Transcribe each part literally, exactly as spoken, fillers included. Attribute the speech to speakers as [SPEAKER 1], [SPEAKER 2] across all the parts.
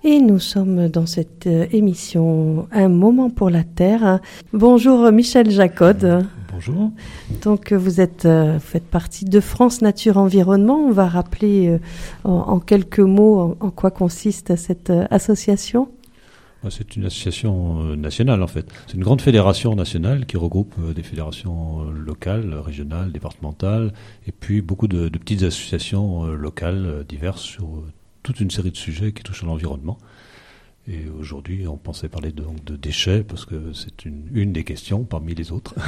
[SPEAKER 1] Et nous sommes dans cette émission Un moment pour la Terre. Bonjour Michel Jacod.
[SPEAKER 2] Bonjour.
[SPEAKER 1] Donc vous êtes, vous faites partie de France Nature Environnement. On va rappeler en, en quelques mots en, en quoi consiste cette association.
[SPEAKER 2] C'est une association nationale en fait. C'est une grande fédération nationale qui regroupe des fédérations locales, régionales, départementales et puis beaucoup de, de petites associations locales diverses sur toute une série de sujets qui touchent à l'environnement. Et aujourd'hui, on pensait parler de, donc, de déchets parce que c'est une, une des questions parmi les autres.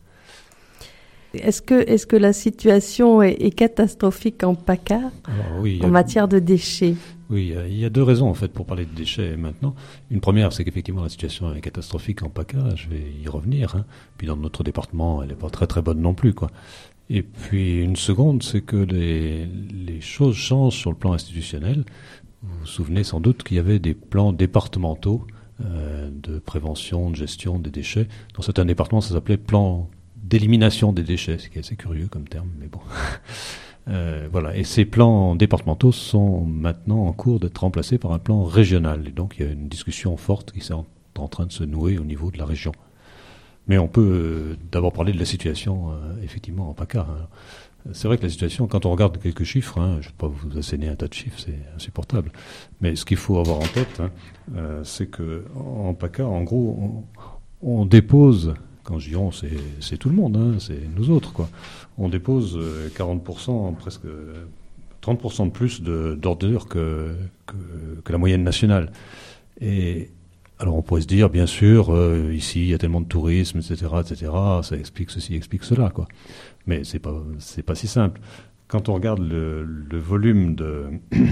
[SPEAKER 1] Est-ce que, est-ce que la situation est, est catastrophique en PACA
[SPEAKER 2] Alors, oui,
[SPEAKER 1] en
[SPEAKER 2] a,
[SPEAKER 1] matière de déchets?
[SPEAKER 2] Oui, il y, a, il y a deux raisons en fait pour parler de déchets maintenant. Une première, c'est qu'effectivement la situation est catastrophique en PACA, je vais y revenir. Hein. Puis dans notre département, elle n'est pas très très bonne non plus, quoi. Et puis une seconde, c'est que les, les choses changent sur le plan institutionnel. Vous vous souvenez sans doute qu'il y avait des plans départementaux euh, de prévention, de gestion des déchets. Dans certains départements, ça s'appelait plan d'élimination des déchets, ce qui est assez curieux comme terme, mais bon. euh, voilà. Et ces plans départementaux sont maintenant en cours d'être remplacés par un plan régional. Et donc il y a une discussion forte qui est en, en train de se nouer au niveau de la région. Mais on peut euh, d'abord parler de la situation, euh, effectivement, en PACA. Hein. C'est vrai que la situation, quand on regarde quelques chiffres, hein, je ne vais pas vous asséner un tas de chiffres, c'est insupportable. Mais ce qu'il faut avoir en tête, hein, euh, c'est qu'en PACA, en gros, on, on dépose, quand je dis on, c'est, c'est tout le monde, hein, c'est nous autres, quoi. On dépose euh, quarante pour cent, presque trente pour cent de plus de, d'ordures que, que, que la moyenne nationale. Et alors on pourrait se dire, bien sûr, euh, ici il y a tellement de tourisme, et cetera, et cetera. Ça explique ceci, explique cela, quoi. Mais c'est pas, c'est pas si simple. Quand on regarde le, le volume de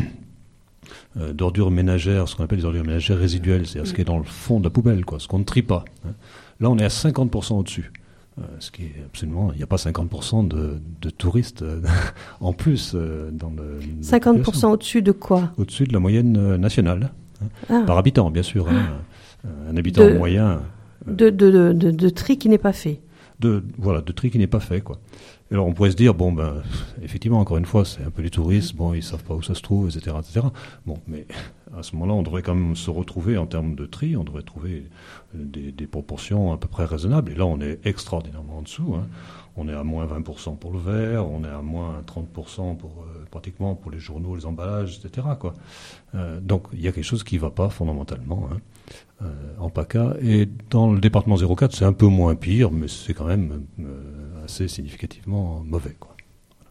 [SPEAKER 2] euh, d'ordures ménagères, ce qu'on appelle les ordures ménagères résiduelles, c'est-à-dire ce qui est dans le fond de la poubelle, quoi, ce qu'on ne trie pas. Hein. Là, on est à cinquante pour cent au-dessus. Euh, ce qui est absolument, il n'y a pas cinquante pour cent de, de touristes euh, en plus euh, dans le.
[SPEAKER 1] cinquante pour cent au-dessus de quoi?
[SPEAKER 2] Au-dessus de la moyenne euh, nationale, hein,
[SPEAKER 1] ah.
[SPEAKER 2] par habitant, bien sûr. Hein. Un habitant
[SPEAKER 1] de,
[SPEAKER 2] moyen.
[SPEAKER 1] Euh, de, de, de, de, de tri qui n'est pas fait.
[SPEAKER 2] De, voilà, de tri qui n'est pas fait, quoi. Alors on pourrait se dire, bon, ben, effectivement, encore une fois, c'est un peu les touristes, bon, ils savent pas où ça se trouve, et cetera, et cetera. Bon, mais à ce moment-là, on devrait quand même se retrouver en termes de tri, on devrait trouver des, des proportions à peu près raisonnables. Et là, on est extraordinairement en dessous, hein. On est à moins vingt pour cent pour le verre, on est à moins trente pour cent pour, euh, pratiquement pour les journaux, les emballages, et cetera, quoi. Euh, donc, il y a quelque chose qui ne va pas fondamentalement, hein, euh, en PACA. Et dans le département zéro quatre, c'est un peu moins pire, mais c'est quand même euh, assez significativement mauvais, quoi. Voilà.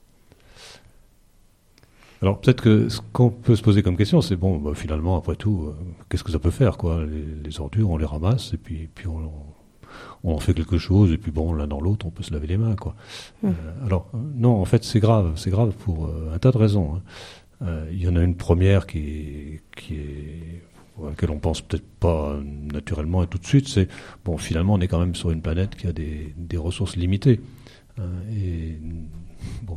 [SPEAKER 2] Alors, peut-être que ce qu'on peut se poser comme question, c'est, bon, bah, finalement, après tout, euh, qu'est-ce que ça peut faire, quoi? Les, les ordures, on les ramasse, et puis, puis on... on on en fait quelque chose, et puis bon, l'un dans l'autre, on peut se laver les mains, quoi. Mmh. Euh, alors, euh, non, en fait, c'est grave, c'est grave pour euh, un tas de raisons. Hein. Euh, il y en a une première qui est, qui est, à laquelle on pense peut-être pas naturellement et tout de suite, c'est, bon, finalement, on est quand même sur une planète qui a des, des ressources limitées. Hein, et, bon,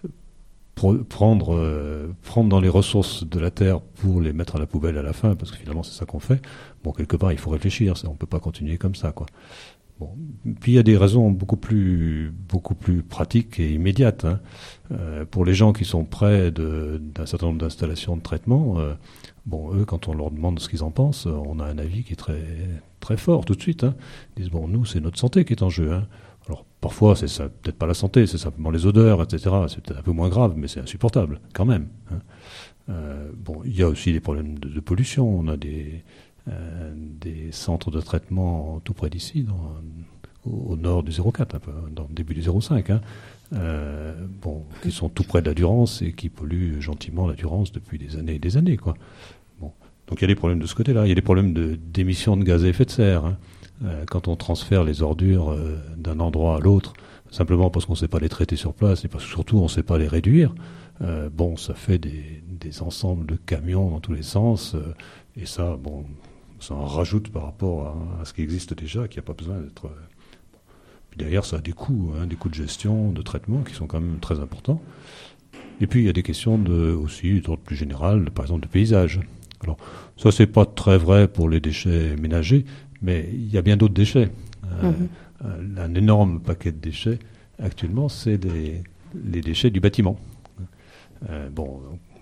[SPEAKER 2] pr- prendre, euh, prendre dans les ressources de la Terre pour les mettre à la poubelle à la fin, parce que finalement, c'est ça qu'on fait. Bon, quelque part, il faut réfléchir, ça, on peut pas continuer comme ça, quoi. Bon. Puis il y a des raisons beaucoup plus, beaucoup plus pratiques et immédiates. Hein. Euh, pour les gens qui sont près de, d'un certain nombre d'installations de traitement, euh, bon, eux, quand on leur demande ce qu'ils en pensent, on a un avis qui est très, très fort tout de suite. Hein. Ils disent, bon, nous, c'est notre santé qui est en jeu. Hein. Alors, parfois, c'est ça, peut-être pas la santé, c'est simplement les odeurs, et cetera. C'est peut-être un peu moins grave, mais c'est insupportable, quand même. Hein. Euh, bon, il y a aussi des problèmes de, de pollution. On a des... Euh, des centres de traitement tout près d'ici, dans, au, au nord du zéro quatre, un peu, dans le début du zéro cinq, hein, euh, bon, qui sont tout près de la Durance et qui polluent gentiment la Durance depuis des années et des années, quoi. Bon. Donc il y a des problèmes de ce côté-là, il y a des problèmes de, d'émissions de gaz à effet de serre. Hein. Euh, quand on transfère les ordures euh, d'un endroit à l'autre, simplement parce qu'on ne sait pas les traiter sur place et parce que surtout on ne sait pas les réduire, euh, bon, ça fait des, des ensembles de camions dans tous les sens, euh, et ça, bon... ça en rajoute par rapport à, à ce qui existe déjà, qui n'a pas besoin d'être... Puis derrière, ça a des coûts, hein, des coûts de gestion, de traitement, qui sont quand même très importants. Et puis, il y a des questions de, aussi, d'ordre plus général, par exemple, de paysage. Alors, ça, c'est pas très vrai pour les déchets ménagers, mais il y a bien d'autres déchets. Euh, mmh. Un énorme paquet de déchets, actuellement, c'est des, les déchets du bâtiment. Euh, bon...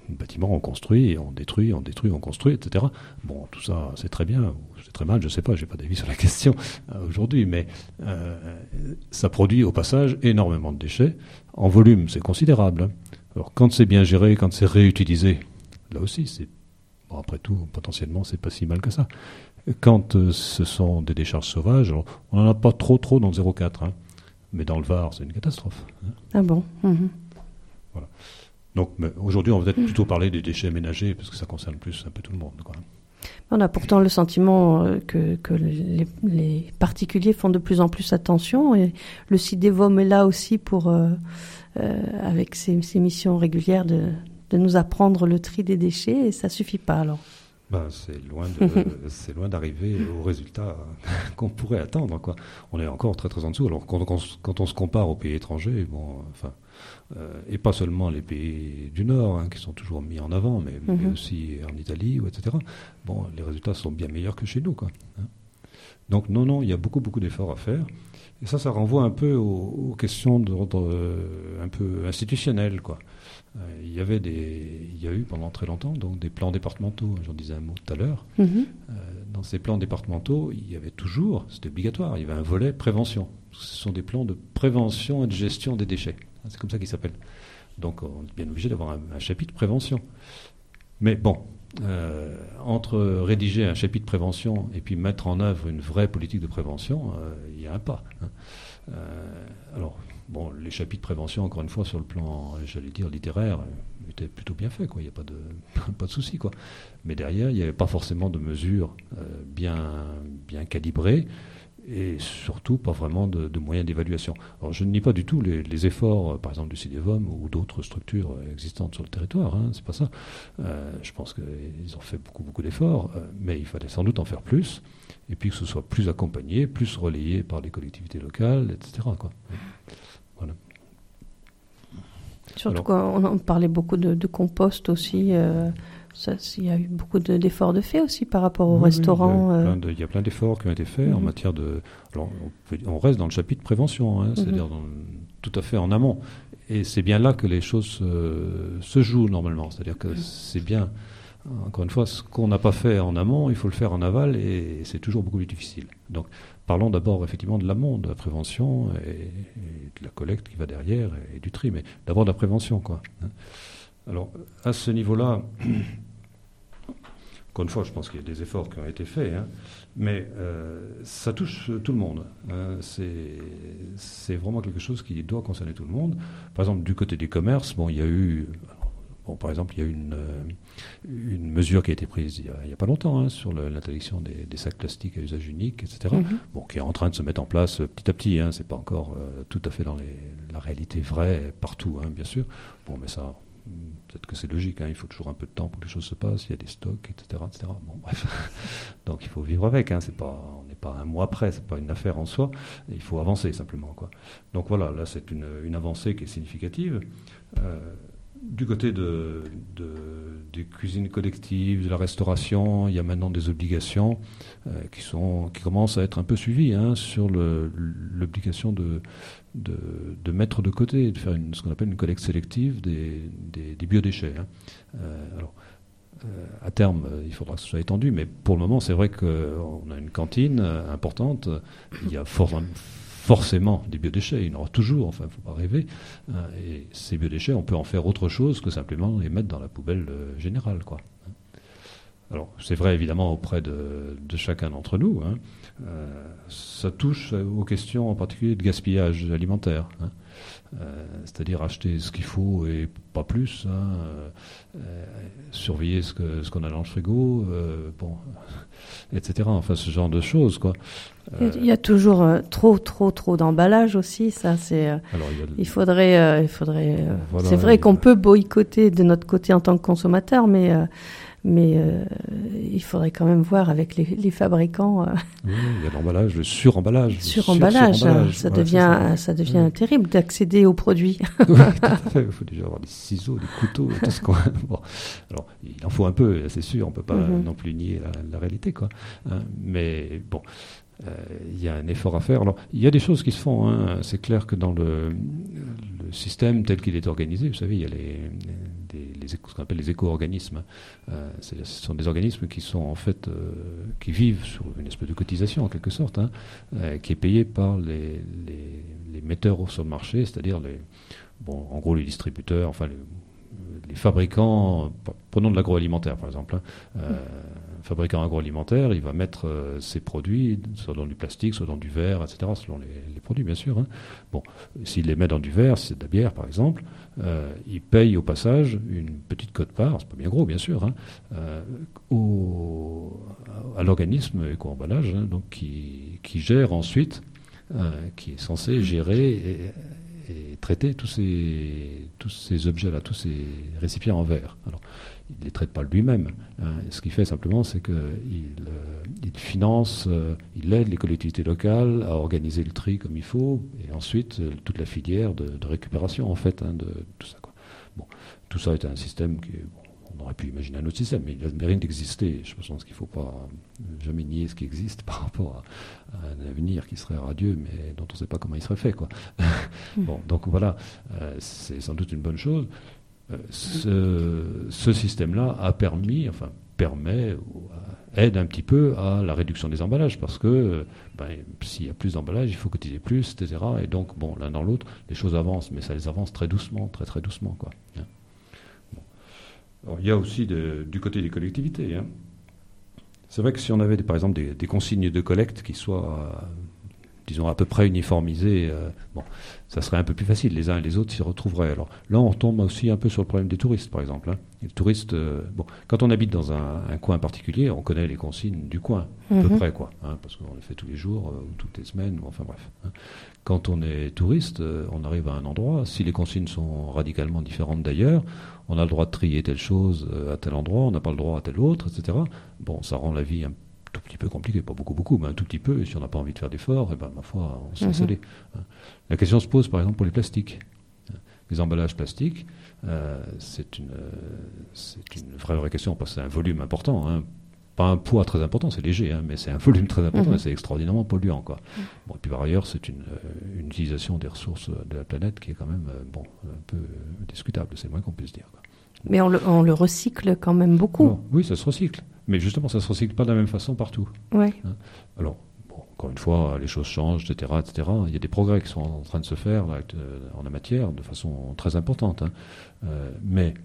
[SPEAKER 2] bâtiment, on construit, on détruit, on détruit, on construit, et cetera. Bon, tout ça, c'est très bien, ou c'est très mal, je ne sais pas, je n'ai pas d'avis sur la question euh, aujourd'hui, mais euh, ça produit au passage énormément de déchets. En volume, c'est considérable. Alors, quand c'est bien géré, quand c'est réutilisé, là aussi, c'est, bon, après tout, potentiellement, c'est pas si mal que ça. Quand euh, ce sont des décharges sauvages, alors, on n'en a pas trop, trop dans le zéro quatre, hein, mais dans le Var, c'est une catastrophe. Hein.
[SPEAKER 1] Ah bon mmh.
[SPEAKER 2] Voilà. Donc aujourd'hui, on va peut-être plutôt parler des déchets ménagers, parce que ça concerne plus un peu tout le monde, quoi.
[SPEAKER 1] On a pourtant le sentiment que, que les, les particuliers font de plus en plus attention, et le CIDEVOM est là aussi pour, euh, euh, avec ses, ses missions régulières, de, de nous apprendre le tri des déchets, et ça suffit pas alors.
[SPEAKER 2] Ben, c'est loin de, c'est loin d'arriver au résultat qu'on pourrait attendre, quoi. On est encore très très en dessous. Alors quand, quand, quand on se compare aux pays étrangers, bon, enfin, euh, et pas seulement les pays du Nord, hein, qui sont toujours mis en avant, mais, mm-hmm. mais aussi en Italie, ou et cetera. Bon, les résultats sont bien meilleurs que chez nous, quoi. Hein. Donc non, non, il y a beaucoup beaucoup d'efforts à faire. Et ça, ça renvoie un peu aux, aux questions d'ordre euh, un peu institutionnel, quoi. Euh, il y avait des, il y a eu pendant très longtemps donc des plans départementaux. J'en disais un mot tout à l'heure. Mmh. Euh, dans ces plans départementaux, il y avait toujours, c'était obligatoire, il y avait un volet prévention. Ce sont des plans de prévention et de gestion des déchets. C'est comme ça qu'ils s'appellent. Donc, on est bien obligé d'avoir un, un chapitre prévention. Mais bon, euh, entre rédiger un chapitre prévention et puis mettre en œuvre une vraie politique de prévention, euh, il y a un pas. Hein. Euh, alors. Bon, les chapitres prévention, encore une fois, sur le plan, j'allais dire, littéraire, étaient plutôt bien faits, quoi. Il n'y a pas de, pas de souci, quoi. Mais derrière, il n'y avait pas forcément de mesures euh, bien, bien calibrées et surtout pas vraiment de, de moyens d'évaluation. Alors, je ne nie pas du tout les, les efforts, par exemple, du CIDEVOM ou d'autres structures existantes sur le territoire, hein, c'est pas ça. Euh, je pense qu'ils ont fait beaucoup, beaucoup d'efforts, euh, mais il fallait sans doute en faire plus, et puis que ce soit plus accompagné, plus relayé par les collectivités locales, et cetera, quoi. Voilà.
[SPEAKER 1] Surtout qu'on on parlait beaucoup de, de compost aussi. Euh, ça, il y a eu beaucoup de, d'efforts de faits aussi par rapport au oui, restaurant.
[SPEAKER 2] Oui, il, y y a plein d'efforts qui ont été faits mm-hmm. en matière de. Alors, on, peut, on reste dans le chapitre prévention, hein, mm-hmm. c'est-à-dire dans, tout à fait en amont. Et c'est bien là que les choses euh, se jouent normalement. C'est-à-dire que c'est bien. Encore une fois, ce qu'on n'a pas fait en amont, il faut le faire en aval, et c'est toujours beaucoup plus difficile. Donc, parlons d'abord effectivement de l'amont, de la prévention et, et de la collecte qui va derrière et, et du tri, mais d'abord de la prévention, quoi. Alors, à ce niveau-là, encore une fois, je pense qu'il y a des efforts qui ont été faits, hein, mais euh, ça touche tout le monde. Hein, c'est, c'est vraiment quelque chose qui doit concerner tout le monde. Par exemple, du côté du commerce, bon, il y a eu... Bon, par exemple, il y a une, euh, une mesure qui a été prise il n'y a, a pas longtemps hein, sur le, l'interdiction des, des sacs plastiques à usage unique, et cetera. Mm-hmm. Bon, qui est en train de se mettre en place euh, petit à petit. Hein, c'est pas encore euh, tout à fait dans les, la réalité vraie partout, hein, bien sûr. Bon, mais ça, peut-être que c'est logique. Hein, il faut toujours un peu de temps pour que les choses se passent. Il y a des stocks, et cetera, et cetera. Bon, bref. Donc, il faut vivre avec. Hein, c'est pas, on n'est pas un mois près. C'est pas une affaire en soi. Il faut avancer simplement, quoi. Donc voilà, là, c'est une, une avancée qui est significative. Euh, Du côté de, de, des cuisines collectives, de la restauration, il y a maintenant des obligations euh, qui, sont, qui commencent à être un peu suivies hein, sur le, l'obligation de, de, de mettre de côté, de faire une, ce qu'on appelle une collecte sélective des, des, des biodéchets. Hein. Euh, alors, euh, à terme, il faudra que ce soit étendu, mais pour le moment, c'est vrai qu'on a une cantine importante. Il y a forcément... forcément des biodéchets, il y en aura toujours, enfin il ne faut pas rêver, hein, et ces biodéchets, on peut en faire autre chose que simplement les mettre dans la poubelle euh, générale, quoi. Alors c'est vrai évidemment auprès de, de chacun d'entre nous, hein, euh, ça touche aux questions en particulier de gaspillage alimentaire, hein, euh, c'est-à-dire acheter ce qu'il faut et pas plus, hein, euh, surveiller ce, que, ce qu'on a dans le frigo, euh, bon, et cetera. Enfin ce genre de choses, quoi.
[SPEAKER 1] Euh, il y a toujours euh, trop, trop, trop d'emballage aussi. Ça, c'est. Euh, alors, il, y a de... il faudrait, euh, il faudrait. Euh, voilà, c'est vrai qu'on a... peut boycotter de notre côté en tant que consommateur, mais euh, mais euh, il faudrait quand même voir avec les, les fabricants. Euh...
[SPEAKER 2] Oui, il y a l'emballage, le suremballage.
[SPEAKER 1] Suremballage, sur, hein, ça, voilà, devient, ça. ça devient oui. terrible d'accéder aux produits.
[SPEAKER 2] Oui, tout à fait. Il faut déjà avoir des ciseaux, des couteaux, tout ce qu'on. Bon, alors il en faut un peu, c'est sûr. On peut pas mm-hmm. non plus nier la, la réalité, quoi. Hein, mais bon. il y a un effort à faire. Alors, il y a des choses qui se font. Hein. C'est clair que dans le, le système tel qu'il est organisé, vous savez, il y a les, les, les, ce qu'on appelle les éco-organismes. Euh, ce sont des organismes qui sont en fait, euh, qui vivent sur une espèce de cotisation en quelque sorte, hein, euh, qui est payée par les, les, les metteurs sur le marché, c'est-à-dire les, bon, en gros les distributeurs, enfin les, les fabricants, prenons de l'agroalimentaire par exemple, hein, euh, un fabricant agroalimentaire, il va mettre euh, ses produits soit dans du plastique, soit dans du verre, et cetera, selon les, les produits bien sûr. Hein. Bon, s'il les met dans du verre, si c'est de la bière par exemple, euh, il paye au passage une petite quote-part, c'est pas bien gros bien sûr, hein, euh, au, à l'organisme éco-emballage, hein, donc qui, qui gère ensuite, euh, qui est censé gérer et, et traiter tous ces, tous ces objets-là, tous ces récipients en verre. Alors, il ne les traite pas lui-même. Hein. Ce qu'il fait simplement, c'est qu'il euh, il finance, euh, il aide les collectivités locales à organiser le tri comme il faut, et ensuite euh, toute la filière de, de récupération, en fait, hein, de tout ça, quoi. Bon, tout ça est un système qui est... Bon, on aurait pu imaginer un autre système, mais il a le mérite d'exister. Je pense qu'il ne faut pas jamais nier ce qui existe par rapport à, à un avenir qui serait radieux, mais dont on ne sait pas comment il serait fait, quoi. Bon, donc voilà, euh, c'est sans doute une bonne chose. Euh, ce, ce système-là a permis, enfin permet, ou, euh, aide un petit peu à la réduction des emballages, parce que ben, s'il y a plus d'emballages, il faut cotiser plus, et cetera. Et donc, bon, l'un dans l'autre, les choses avancent, mais ça les avance très doucement, très très doucement, quoi. Hein. Alors, il y a aussi de, du côté des collectivités. Hein. C'est vrai que si on avait des, par exemple des, des consignes de collecte qui soient, euh, disons, à peu près uniformisées, euh, bon, ça serait un peu plus facile. Les uns et les autres s'y retrouveraient. Alors là, on tombe aussi un peu sur le problème des touristes, par exemple. Hein. Les touristes, euh, bon, quand on habite dans un, un coin particulier, on connaît les consignes du coin, à mm-hmm. peu près, quoi, hein, parce qu'on les fait tous les jours, euh, ou toutes les semaines, ou enfin bref. Hein. Quand on est touriste, euh, on arrive à un endroit, si les consignes sont radicalement différentes d'ailleurs, on a le droit de trier telle chose à tel endroit, on n'a pas le droit à tel autre, et cetera. Bon, ça rend la vie un tout petit peu compliquée, pas beaucoup, beaucoup, mais un tout petit peu, et si on n'a pas envie de faire d'efforts, eh ben, ma foi, on s'est installé. Mm-hmm. La question se pose, par exemple, pour les plastiques. Les emballages plastiques, euh, c'est, une, euh, c'est une vraie, vraie question, parce que c'est un volume important, hein. Pas un poids très important, c'est léger, hein, mais c'est un volume très important mmh. et c'est extraordinairement polluant, quoi. Mmh. Bon, et puis par ailleurs, c'est une, euh, une utilisation des ressources de la planète qui est quand même euh, bon, un peu euh, discutable, c'est le moins qu'on puisse dire, quoi.
[SPEAKER 1] Mais on le, on le recycle quand même beaucoup.
[SPEAKER 2] Alors, oui, ça se recycle, mais justement, ça ne se recycle pas de la même façon partout.
[SPEAKER 1] Ouais.
[SPEAKER 2] Hein. Alors, bon, encore une fois, les choses changent, et cetera, et cetera. Il y a des progrès qui sont en train de se faire là, en la matière de façon très importante. Hein. Euh, mais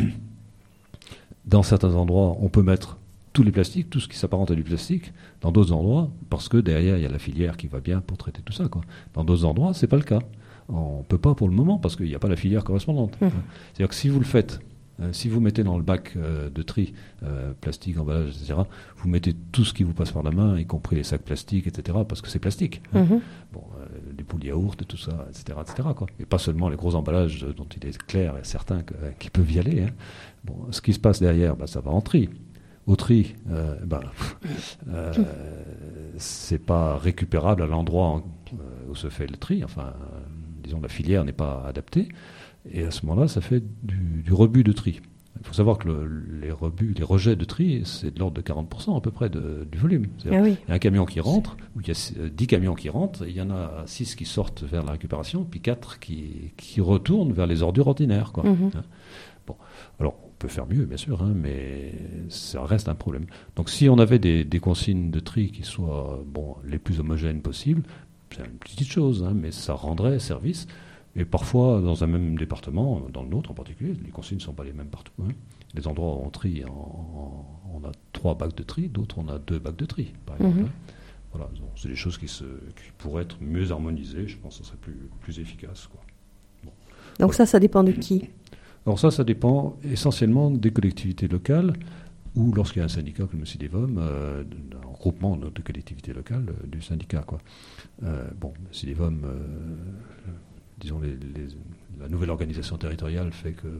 [SPEAKER 2] dans certains endroits, on peut mettre tous les plastiques, tout ce qui s'apparente à du plastique, dans d'autres endroits, parce que derrière, il y a la filière qui va bien pour traiter tout ça, quoi. Dans d'autres endroits, c'est pas le cas. On ne peut pas pour le moment, parce qu'il n'y a pas la filière correspondante. Mmh. C'est-à-dire que si vous le faites, euh, si vous mettez dans le bac euh, de tri, euh, plastique, emballage, et cetera, vous mettez tout ce qui vous passe par la main, y compris les sacs plastiques, et cetera, parce que c'est plastique. Hein. Mmh. Bon, euh, les poules yaourt, et tout ça, et cetera, et cetera, quoi. Et pas seulement les gros emballages dont il est clair et certain que, euh, qu'ils peuvent y aller. Hein. Bon, ce qui se passe derrière, bah, ça va en tri. Au tri, euh, ben, euh, c'est pas récupérable à l'endroit où se fait le tri. Enfin, euh, disons, la filière n'est pas adaptée. Et à ce moment-là, ça fait du, du rebut de tri. Il faut savoir que le, les rebuts, les rejets de tri, c'est de l'ordre de quarante pour cent à peu près de, du volume.
[SPEAKER 1] Ah oui.
[SPEAKER 2] Il y a un camion qui rentre, ou il y a dix camions qui rentrent, il y en a six qui sortent vers la récupération, puis quatre qui, qui retournent vers les ordures ordinaires, quoi. Mm-hmm. Hein. Bon, alors, on peut faire mieux, bien sûr, hein, mais ça reste un problème. Donc, si on avait des, des consignes de tri qui soient bon, les plus homogènes possibles, c'est une petite chose, hein, mais ça rendrait service. Et parfois, dans un même département, dans le nôtre en particulier, les consignes ne sont pas les mêmes partout. Hein. Les endroits où on trie, en, en, on a trois bacs de tri, d'autres on a deux bacs de tri, par exemple. Mm-hmm. Hein. Voilà, donc, c'est des choses qui, se, qui pourraient être mieux harmonisées. Je pense que ça serait plus, plus efficace, quoi. Bon.
[SPEAKER 1] Donc voilà. ça, ça dépend de qui ?
[SPEAKER 2] Alors ça, ça dépend essentiellement des collectivités locales ou lorsqu'il y a un syndicat comme le CIDEVOM, euh, un regroupement de collectivités locales euh, du syndicat, quoi. Euh, bon, le CIDEVOM, euh, disons, les, les, la nouvelle organisation territoriale fait que bon,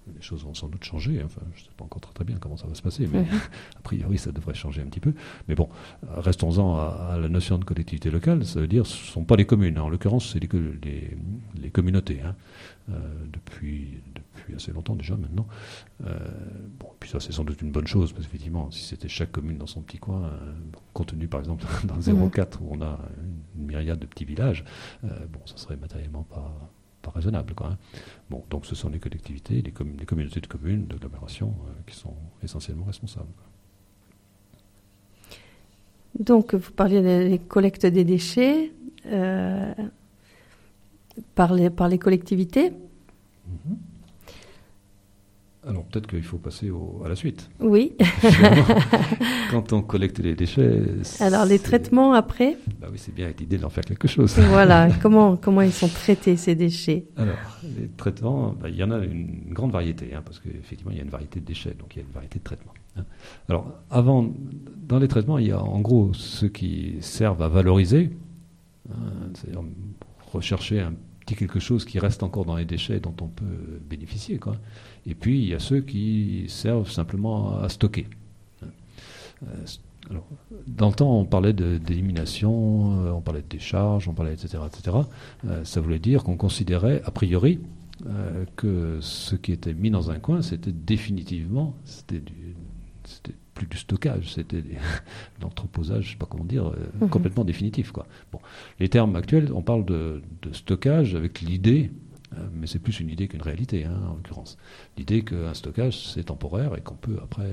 [SPEAKER 2] les choses vont sans doute changer. Enfin, je ne sais pas encore très, très bien comment ça va se passer, mais mmh. a priori, ça devrait changer un petit peu. Mais bon, restons-en à, à la notion de collectivité locale. Ça veut dire que ce ne sont pas les communes. En l'occurrence, c'est les, les, les communautés, hein, euh, depuis, depuis assez longtemps déjà maintenant. Euh, bon, puis ça, c'est sans doute une bonne chose, parce qu'effectivement, si c'était chaque commune dans son petit coin, euh, compte tenu par exemple dans le zéro quatre, mmh. où on a une myriade de petits villages, euh, bon, ça serait matériellement pas... raisonnable, quoi. Hein. Bon, donc ce sont les collectivités, les, com- les communautés de communes, d'agglomération, euh, qui sont essentiellement responsables. Quoi.
[SPEAKER 1] Donc, vous parliez des collectes des déchets euh, par, les, par les collectivités.
[SPEAKER 2] Mm-hmm. Alors peut-être qu'il faut passer au, à la suite.
[SPEAKER 1] Oui.
[SPEAKER 2] Quand on collecte les déchets...
[SPEAKER 1] Alors les traitements après ?
[SPEAKER 2] Bah oui, c'est bien avec l'idée d'en faire quelque chose.
[SPEAKER 1] Voilà, comment, comment ils sont traités ces déchets ?
[SPEAKER 2] Alors, les traitements, bah, il y en a une grande variété, hein, parce qu'effectivement il y a une variété de déchets, donc il y a une variété de traitements. Hein. Alors, avant, dans les traitements, il y a en gros ceux qui servent à valoriser, hein, c'est-à-dire rechercher un petit quelque chose qui reste encore dans les déchets dont on peut bénéficier, quoi. Et puis, il y a ceux qui servent simplement à stocker. Alors, dans le temps, on parlait de, d'élimination, euh, on parlait de décharge, on parlait, et cetera, et cetera. Euh, ça voulait dire qu'on considérait, a priori, euh, que ce qui était mis dans un coin, c'était définitivement, c'était, du, c'était plus du stockage, c'était de l'entreposage, je ne sais pas comment dire, euh, mmh. complètement définitif, quoi. Bon, les termes actuels, on parle de, de stockage avec l'idée, mais c'est plus une idée qu'une réalité, hein, en l'occurrence. L'idée qu'un stockage, c'est temporaire et qu'on peut après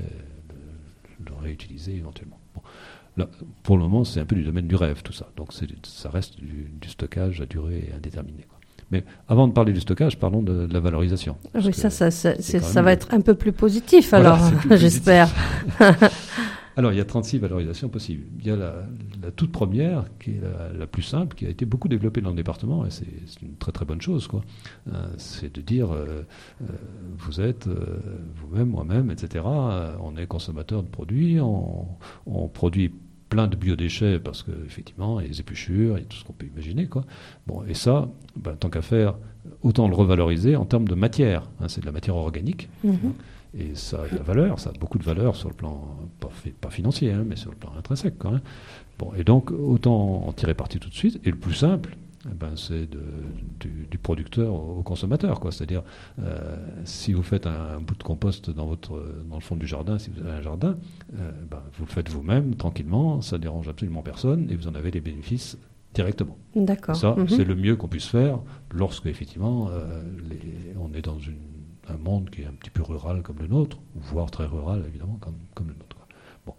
[SPEAKER 2] le, le réutiliser éventuellement. Bon. Là, pour le moment, c'est un peu du domaine du rêve, tout ça. Donc c'est, ça reste du, du stockage à durée indéterminée, quoi. Mais avant de parler du stockage, parlons de, de la valorisation.
[SPEAKER 1] Oui, ça, ça, ça, c'est, ça va être un peu plus positif, voilà, alors, plus j'espère.
[SPEAKER 2] Positif. Alors, il y a trente-six valorisations possibles. Il y a la, la toute première, qui est la, la plus simple, qui a été beaucoup développée dans le département, et c'est, c'est une très très bonne chose, quoi. Euh, c'est de dire, euh, euh, vous êtes, euh, vous-même, moi-même, et cetera, euh, on est consommateur de produits, on, on produit plein de biodéchets, parce qu'effectivement, il y a les épluchures, il y a tout ce qu'on peut imaginer, quoi. Bon, et ça, ben, tant qu'à faire, autant le revaloriser en termes de matière. Hein, c'est de la matière organique. Mm-hmm. Hein. Et ça a de la valeur, ça a beaucoup de valeur sur le plan, pas, pas financier, hein, mais sur le plan intrinsèque, quand même. Bon, et donc, autant en tirer parti tout de suite. Et le plus simple, eh ben, c'est de, du, du producteur au consommateur, quoi. C'est-à-dire, euh, si vous faites un, un bout de compost dans, votre, dans le fond du jardin, si vous avez un jardin, euh, ben, vous le faites vous-même, tranquillement, ça ne dérange absolument personne, et vous en avez les bénéfices directement.
[SPEAKER 1] D'accord.
[SPEAKER 2] Ça,
[SPEAKER 1] mm-hmm.
[SPEAKER 2] c'est le mieux qu'on puisse faire lorsque, effectivement, euh, les, on est dans une un monde qui est un petit peu rural comme le nôtre, voire très rural, évidemment, comme, comme le nôtre. Bon.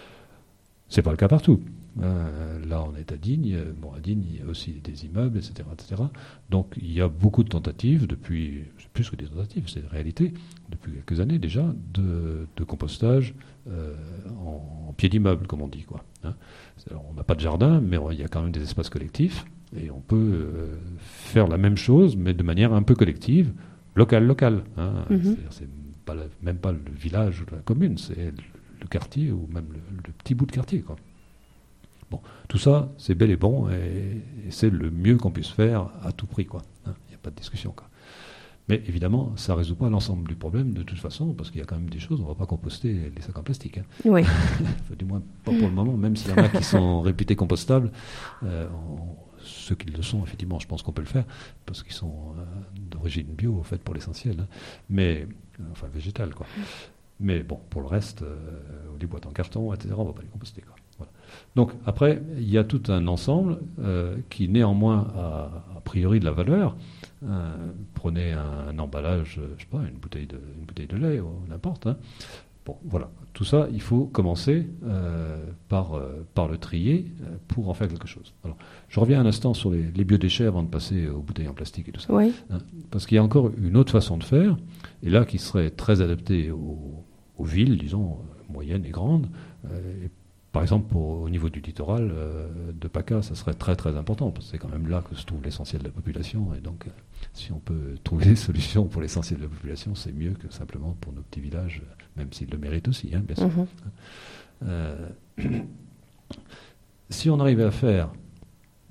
[SPEAKER 2] C'est pas le cas partout. Euh, là, on est à Digne. Bon, à Digne, il y a aussi des immeubles, et cetera, et cetera. Donc, il y a beaucoup de tentatives, depuis, c'est plus que des tentatives, c'est une réalité, depuis quelques années déjà, de, de compostage euh, en, en pied d'immeuble, comme on dit, quoi. Hein. Alors, on n'a pas de jardin, mais on, il y a quand même des espaces collectifs, et on peut euh, faire la même chose, mais de manière un peu collective, local, local. Hein. Mm-hmm. C'est-à-dire, c'est pas la, même pas le village ou la commune, c'est le, le quartier ou même le, le petit bout de quartier, quoi. Bon, tout ça, c'est bel et bon, et, et c'est le mieux qu'on puisse faire à tout prix, quoi. Il hein, n'y a pas de discussion, quoi. Mais évidemment, ça ne résout pas l'ensemble du problème de toute façon, parce qu'il y a quand même des choses, on ne va pas composter les sacs en plastique. Hein.
[SPEAKER 1] Oui.
[SPEAKER 2] Enfin, du moins, pas pour le moment, même s'il y en a qui sont réputés compostables. Euh, on, ceux qui le sont, effectivement, je pense qu'on peut le faire, parce qu'ils sont euh, d'origine bio, en fait, pour l'essentiel. Hein. Mais, euh, enfin, végétal, quoi. Mais bon, pour le reste, euh, les boîtes en carton, et cetera, on ne va pas les composter, quoi. Voilà. Donc, après, il y a tout un ensemble euh, qui, néanmoins, a a priori de la valeur. Euh, prenez un, un emballage, je sais pas, une bouteille de, une bouteille de lait, ou n'importe. Hein. Bon, voilà. Tout ça, il faut commencer euh, par, euh, par le trier euh, pour en faire quelque chose. Alors, je reviens un instant sur les, les biodéchets avant de passer aux bouteilles en plastique et tout ça.
[SPEAKER 1] Oui.
[SPEAKER 2] Hein, parce qu'il y a encore une autre façon de faire, et là, qui serait très adaptée aux, aux villes, disons, moyennes et grandes. Euh, et par exemple, pour, au niveau du littoral euh, de PACA, ça serait très très important, parce que c'est quand même là que se trouve l'essentiel de la population, et donc euh, si on peut trouver des solutions pour l'essentiel de la population, c'est mieux que simplement pour nos petits villages, même s'ils le méritent aussi, hein, bien sûr. Mm-hmm. Euh, si on arrivait à faire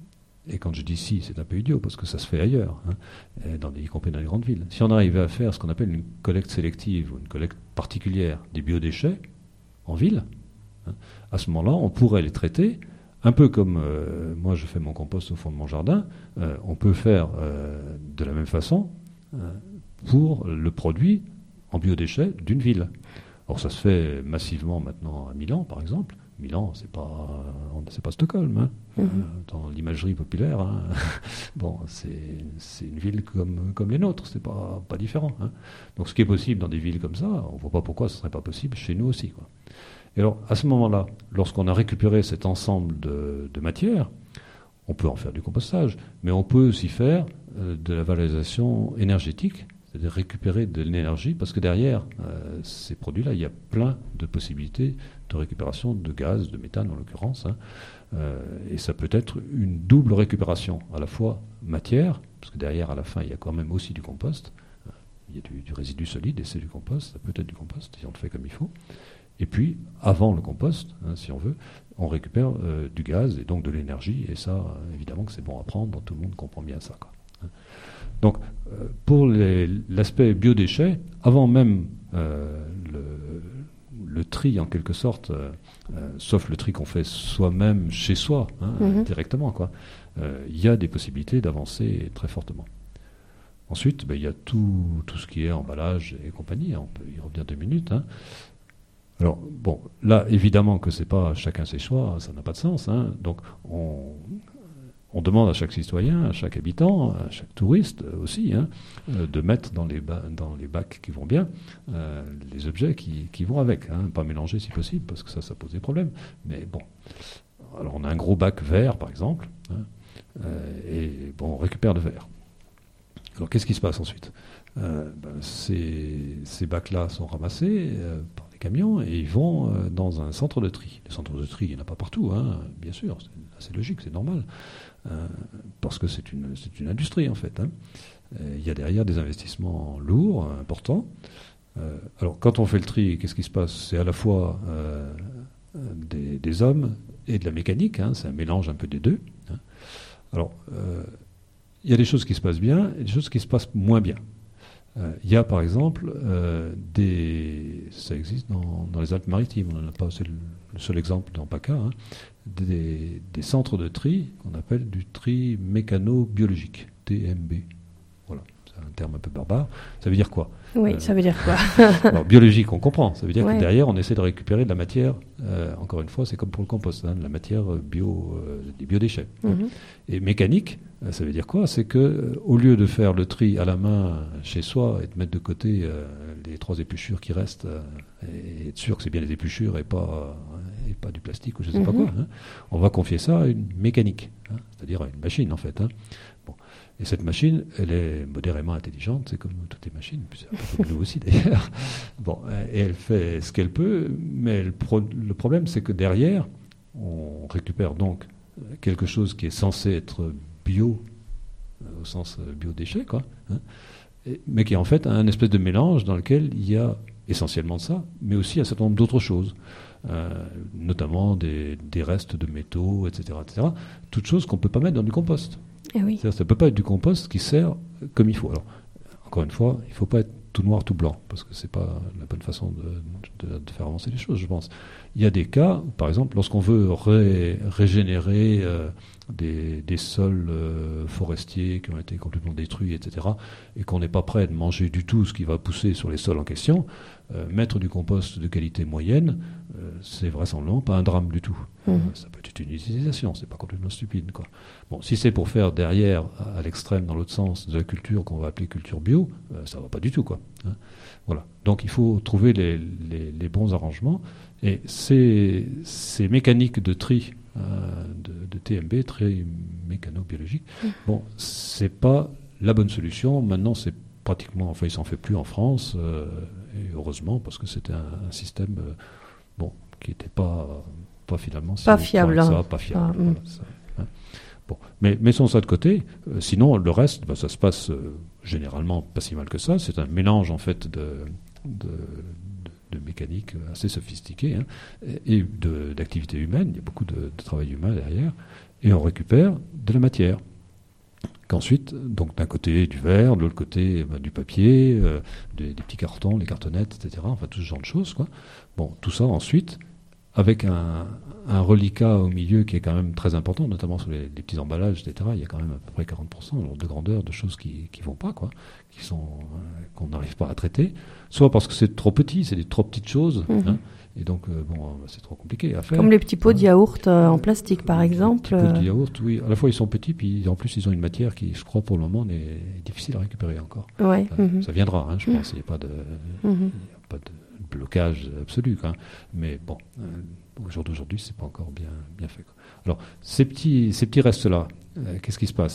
[SPEAKER 2] et quand je dis si, c'est un peu idiot, parce que ça se fait ailleurs, hein, dans les, y compris dans les grandes villes. Si on arrivait à faire ce qu'on appelle une collecte sélective ou une collecte particulière des biodéchets en ville, hein, à ce moment-là, on pourrait les traiter, un peu comme euh, moi je fais mon compost au fond de mon jardin, euh, on peut faire euh, de la même façon euh, pour le produit en biodéchets d'une ville. Alors ça se fait massivement maintenant à Milan, par exemple. Milan, c'est pas, c'est pas Stockholm, hein. Mm-hmm. Dans l'imagerie populaire. Hein. Bon, c'est, c'est une ville comme, comme les nôtres, c'est pas, pas différent. Hein. Donc, ce qui est possible dans des villes comme ça, on voit pas pourquoi ce serait pas possible chez nous aussi, quoi. Et alors, à ce moment-là, lorsqu'on a récupéré cet ensemble de, de matières, on peut en faire du compostage, mais on peut aussi faire euh, de la valorisation énergétique, c'est-à-dire récupérer de l'énergie, parce que derrière euh, ces produits-là, il y a plein de possibilités de récupération de gaz, de méthane en l'occurrence, hein, euh, et ça peut être une double récupération, à la fois matière, parce que derrière, à la fin, il y a quand même aussi du compost, euh, il y a du, du résidu solide, et c'est du compost, ça peut être du compost, si on le fait comme il faut, et puis, avant le compost, hein, si on veut, on récupère euh, du gaz, et donc de l'énergie, et ça, euh, évidemment que c'est bon à prendre, tout le monde comprend bien ça, quoi. Donc, euh, pour les, l'aspect biodéchets, avant même euh, le, le tri, en quelque sorte, euh, euh, sauf le tri qu'on fait soi-même, chez soi, hein, mm-hmm. directement, quoi, euh, il y a des possibilités d'avancer très fortement. Ensuite, ben, il y a tout, tout ce qui est emballage et compagnie, on peut y revenir deux minutes. Hein. Alors, bon, là, évidemment que c'est pas chacun ses choix, ça n'a pas de sens, hein, donc on... On demande à chaque citoyen, à chaque habitant, à chaque touriste aussi, hein, euh, de mettre dans les, ba- dans les bacs qui vont bien euh, les objets qui, qui vont avec. Hein, pas mélanger si possible, parce que ça, ça pose des problèmes. Mais bon, alors on a un gros bac vert, par exemple, hein, euh, et bon, on récupère le verre. Alors qu'est-ce qui se passe ensuite ? euh, ben, ces, ces bacs-là sont ramassés euh, par des camions et ils vont euh, dans un centre de tri. Les centres de tri, il n'y en a pas partout, hein, bien sûr, c'est assez logique, c'est normal. Euh, parce que c'est une, c'est une industrie en fait. Hein. Il y a derrière des investissements lourds, importants. Euh, alors quand on fait le tri, qu'est-ce qui se passe ? C'est à la fois euh, des, des hommes et de la mécanique, hein, c'est un mélange un peu des deux. Hein. Alors euh, il y a des choses qui se passent bien et des choses qui se passent moins bien. Euh, il y a par exemple euh, des... ça existe dans, dans les Alpes-Maritimes, on n'en a pas, c'est le, le seul exemple dans PACA, hein, des, des centres de tri qu'on appelle du tri mécano-biologique, T M B. Voilà, c'est un terme un peu barbare. Ça veut dire quoi ?
[SPEAKER 1] Oui, euh, ça veut dire quoi ?
[SPEAKER 2] Alors, biologique, on comprend. Ça veut dire ouais. que derrière, on essaie de récupérer de la matière. Euh, encore une fois, c'est comme pour le compost, hein, de la matière bio, euh, des biodéchets. Mm-hmm. Et mécanique, euh, ça veut dire quoi ? C'est que euh, au lieu de faire le tri à la main chez soi et de mettre de côté euh, les trois épluchures qui restent euh, et être sûr que c'est bien les épluchures et pas euh, et pas du plastique ou je ne sais mm-hmm. pas quoi, hein, on va confier ça à une mécanique, hein, c'est-à-dire à une machine en fait. Hein. Bon. Et cette machine, elle est modérément intelligente, c'est comme toutes les machines, puis c'est un peu comme nous aussi d'ailleurs. Bon, et elle fait ce qu'elle peut, mais le, pro- le problème, c'est que derrière, on récupère donc quelque chose qui est censé être bio, euh, au sens euh, biodéchet, quoi, hein, et, mais qui est en fait un espèce de mélange dans lequel il y a essentiellement de ça, mais aussi un certain nombre d'autres choses, euh, notamment des, des restes de métaux, et cetera, et cetera. Toutes choses qu'on ne peut pas mettre dans du compost.
[SPEAKER 1] Eh oui.
[SPEAKER 2] C'est-à-dire, ça ne peut pas être du compost qui sert comme il faut. Alors, encore une fois, il ne faut pas être tout noir, tout blanc, parce que ce n'est pas la bonne façon de, de, de faire avancer les choses, je pense. Il y a des cas, par exemple, lorsqu'on veut ré, régénérer euh, des, des sols euh, forestiers qui ont été complètement détruits, et cetera, et qu'on n'est pas prêt de manger du tout ce qui va pousser sur les sols en question, euh, mettre du compost de qualité moyenne, euh, c'est vraisemblablement pas un drame du tout. Mmh. Euh, ça peut être une utilisation, c'est pas complètement stupide, quoi. Bon, si c'est pour faire derrière, à, à l'extrême, dans l'autre sens, de la culture qu'on va appeler culture bio, euh, ça va pas du tout, quoi. Hein. Voilà. Donc il faut trouver les, les, les bons arrangements. Et ces, ces mécaniques de tri euh, de, de T M B, tri mécano-biologique, mmh. bon, c'est pas la bonne solution. Maintenant, c'est pratiquement, enfin, il s'en fait plus en France, euh, et heureusement, parce que c'était un, un système, euh, bon, qui n'était pas, pas finalement si
[SPEAKER 1] pas fiable,
[SPEAKER 2] ça, pas fiable.
[SPEAKER 1] Ah,
[SPEAKER 2] voilà,
[SPEAKER 1] mmh.
[SPEAKER 2] ça, hein. Bon, mais mettons ça de côté. Euh, sinon, le reste, bah, ça se passe euh, généralement pas si mal que ça. C'est un mélange en fait de, de, de, de, mécanique assez sophistiquée, hein, et de, d'activité humaine, il y a beaucoup de, de travail humain derrière, et on récupère de la matière. Qu'ensuite, donc d'un côté du verre, de l'autre côté ben, du papier, euh, des, des petits cartons, les cartonnettes, et cetera. Enfin tout ce genre de choses, quoi. Bon, tout ça ensuite, avec un, un reliquat au milieu qui est quand même très important, notamment sur les, les petits emballages, et cetera. Il y a quand même à peu près quarante pour cent de grandeur de choses qui qui vont pas, quoi, qui sont euh, qu'on n'arrive pas à traiter, soit parce que c'est trop petit, c'est des trop petites choses. Mmh. Hein, et donc, euh, bon, c'est trop compliqué à faire.
[SPEAKER 1] Comme les petits pots de yaourt euh, en plastique, par
[SPEAKER 2] les
[SPEAKER 1] exemple.
[SPEAKER 2] Les petits pots de yaourt, oui. À la fois, ils sont petits, puis en plus, ils ont une matière qui, je crois, pour le moment, est difficile à récupérer encore.
[SPEAKER 1] Ouais.
[SPEAKER 2] Euh,
[SPEAKER 1] mm-hmm.
[SPEAKER 2] Ça viendra, hein, je pense. Il n'y a pas de,
[SPEAKER 1] mm-hmm.
[SPEAKER 2] il y a pas de blocage absolu, quoi. Mais bon, euh, au jour d'aujourd'hui, c'est pas encore bien, bien fait, quoi. Alors, ces petits, ces petits restes-là, euh, qu'est-ce qui se passe ?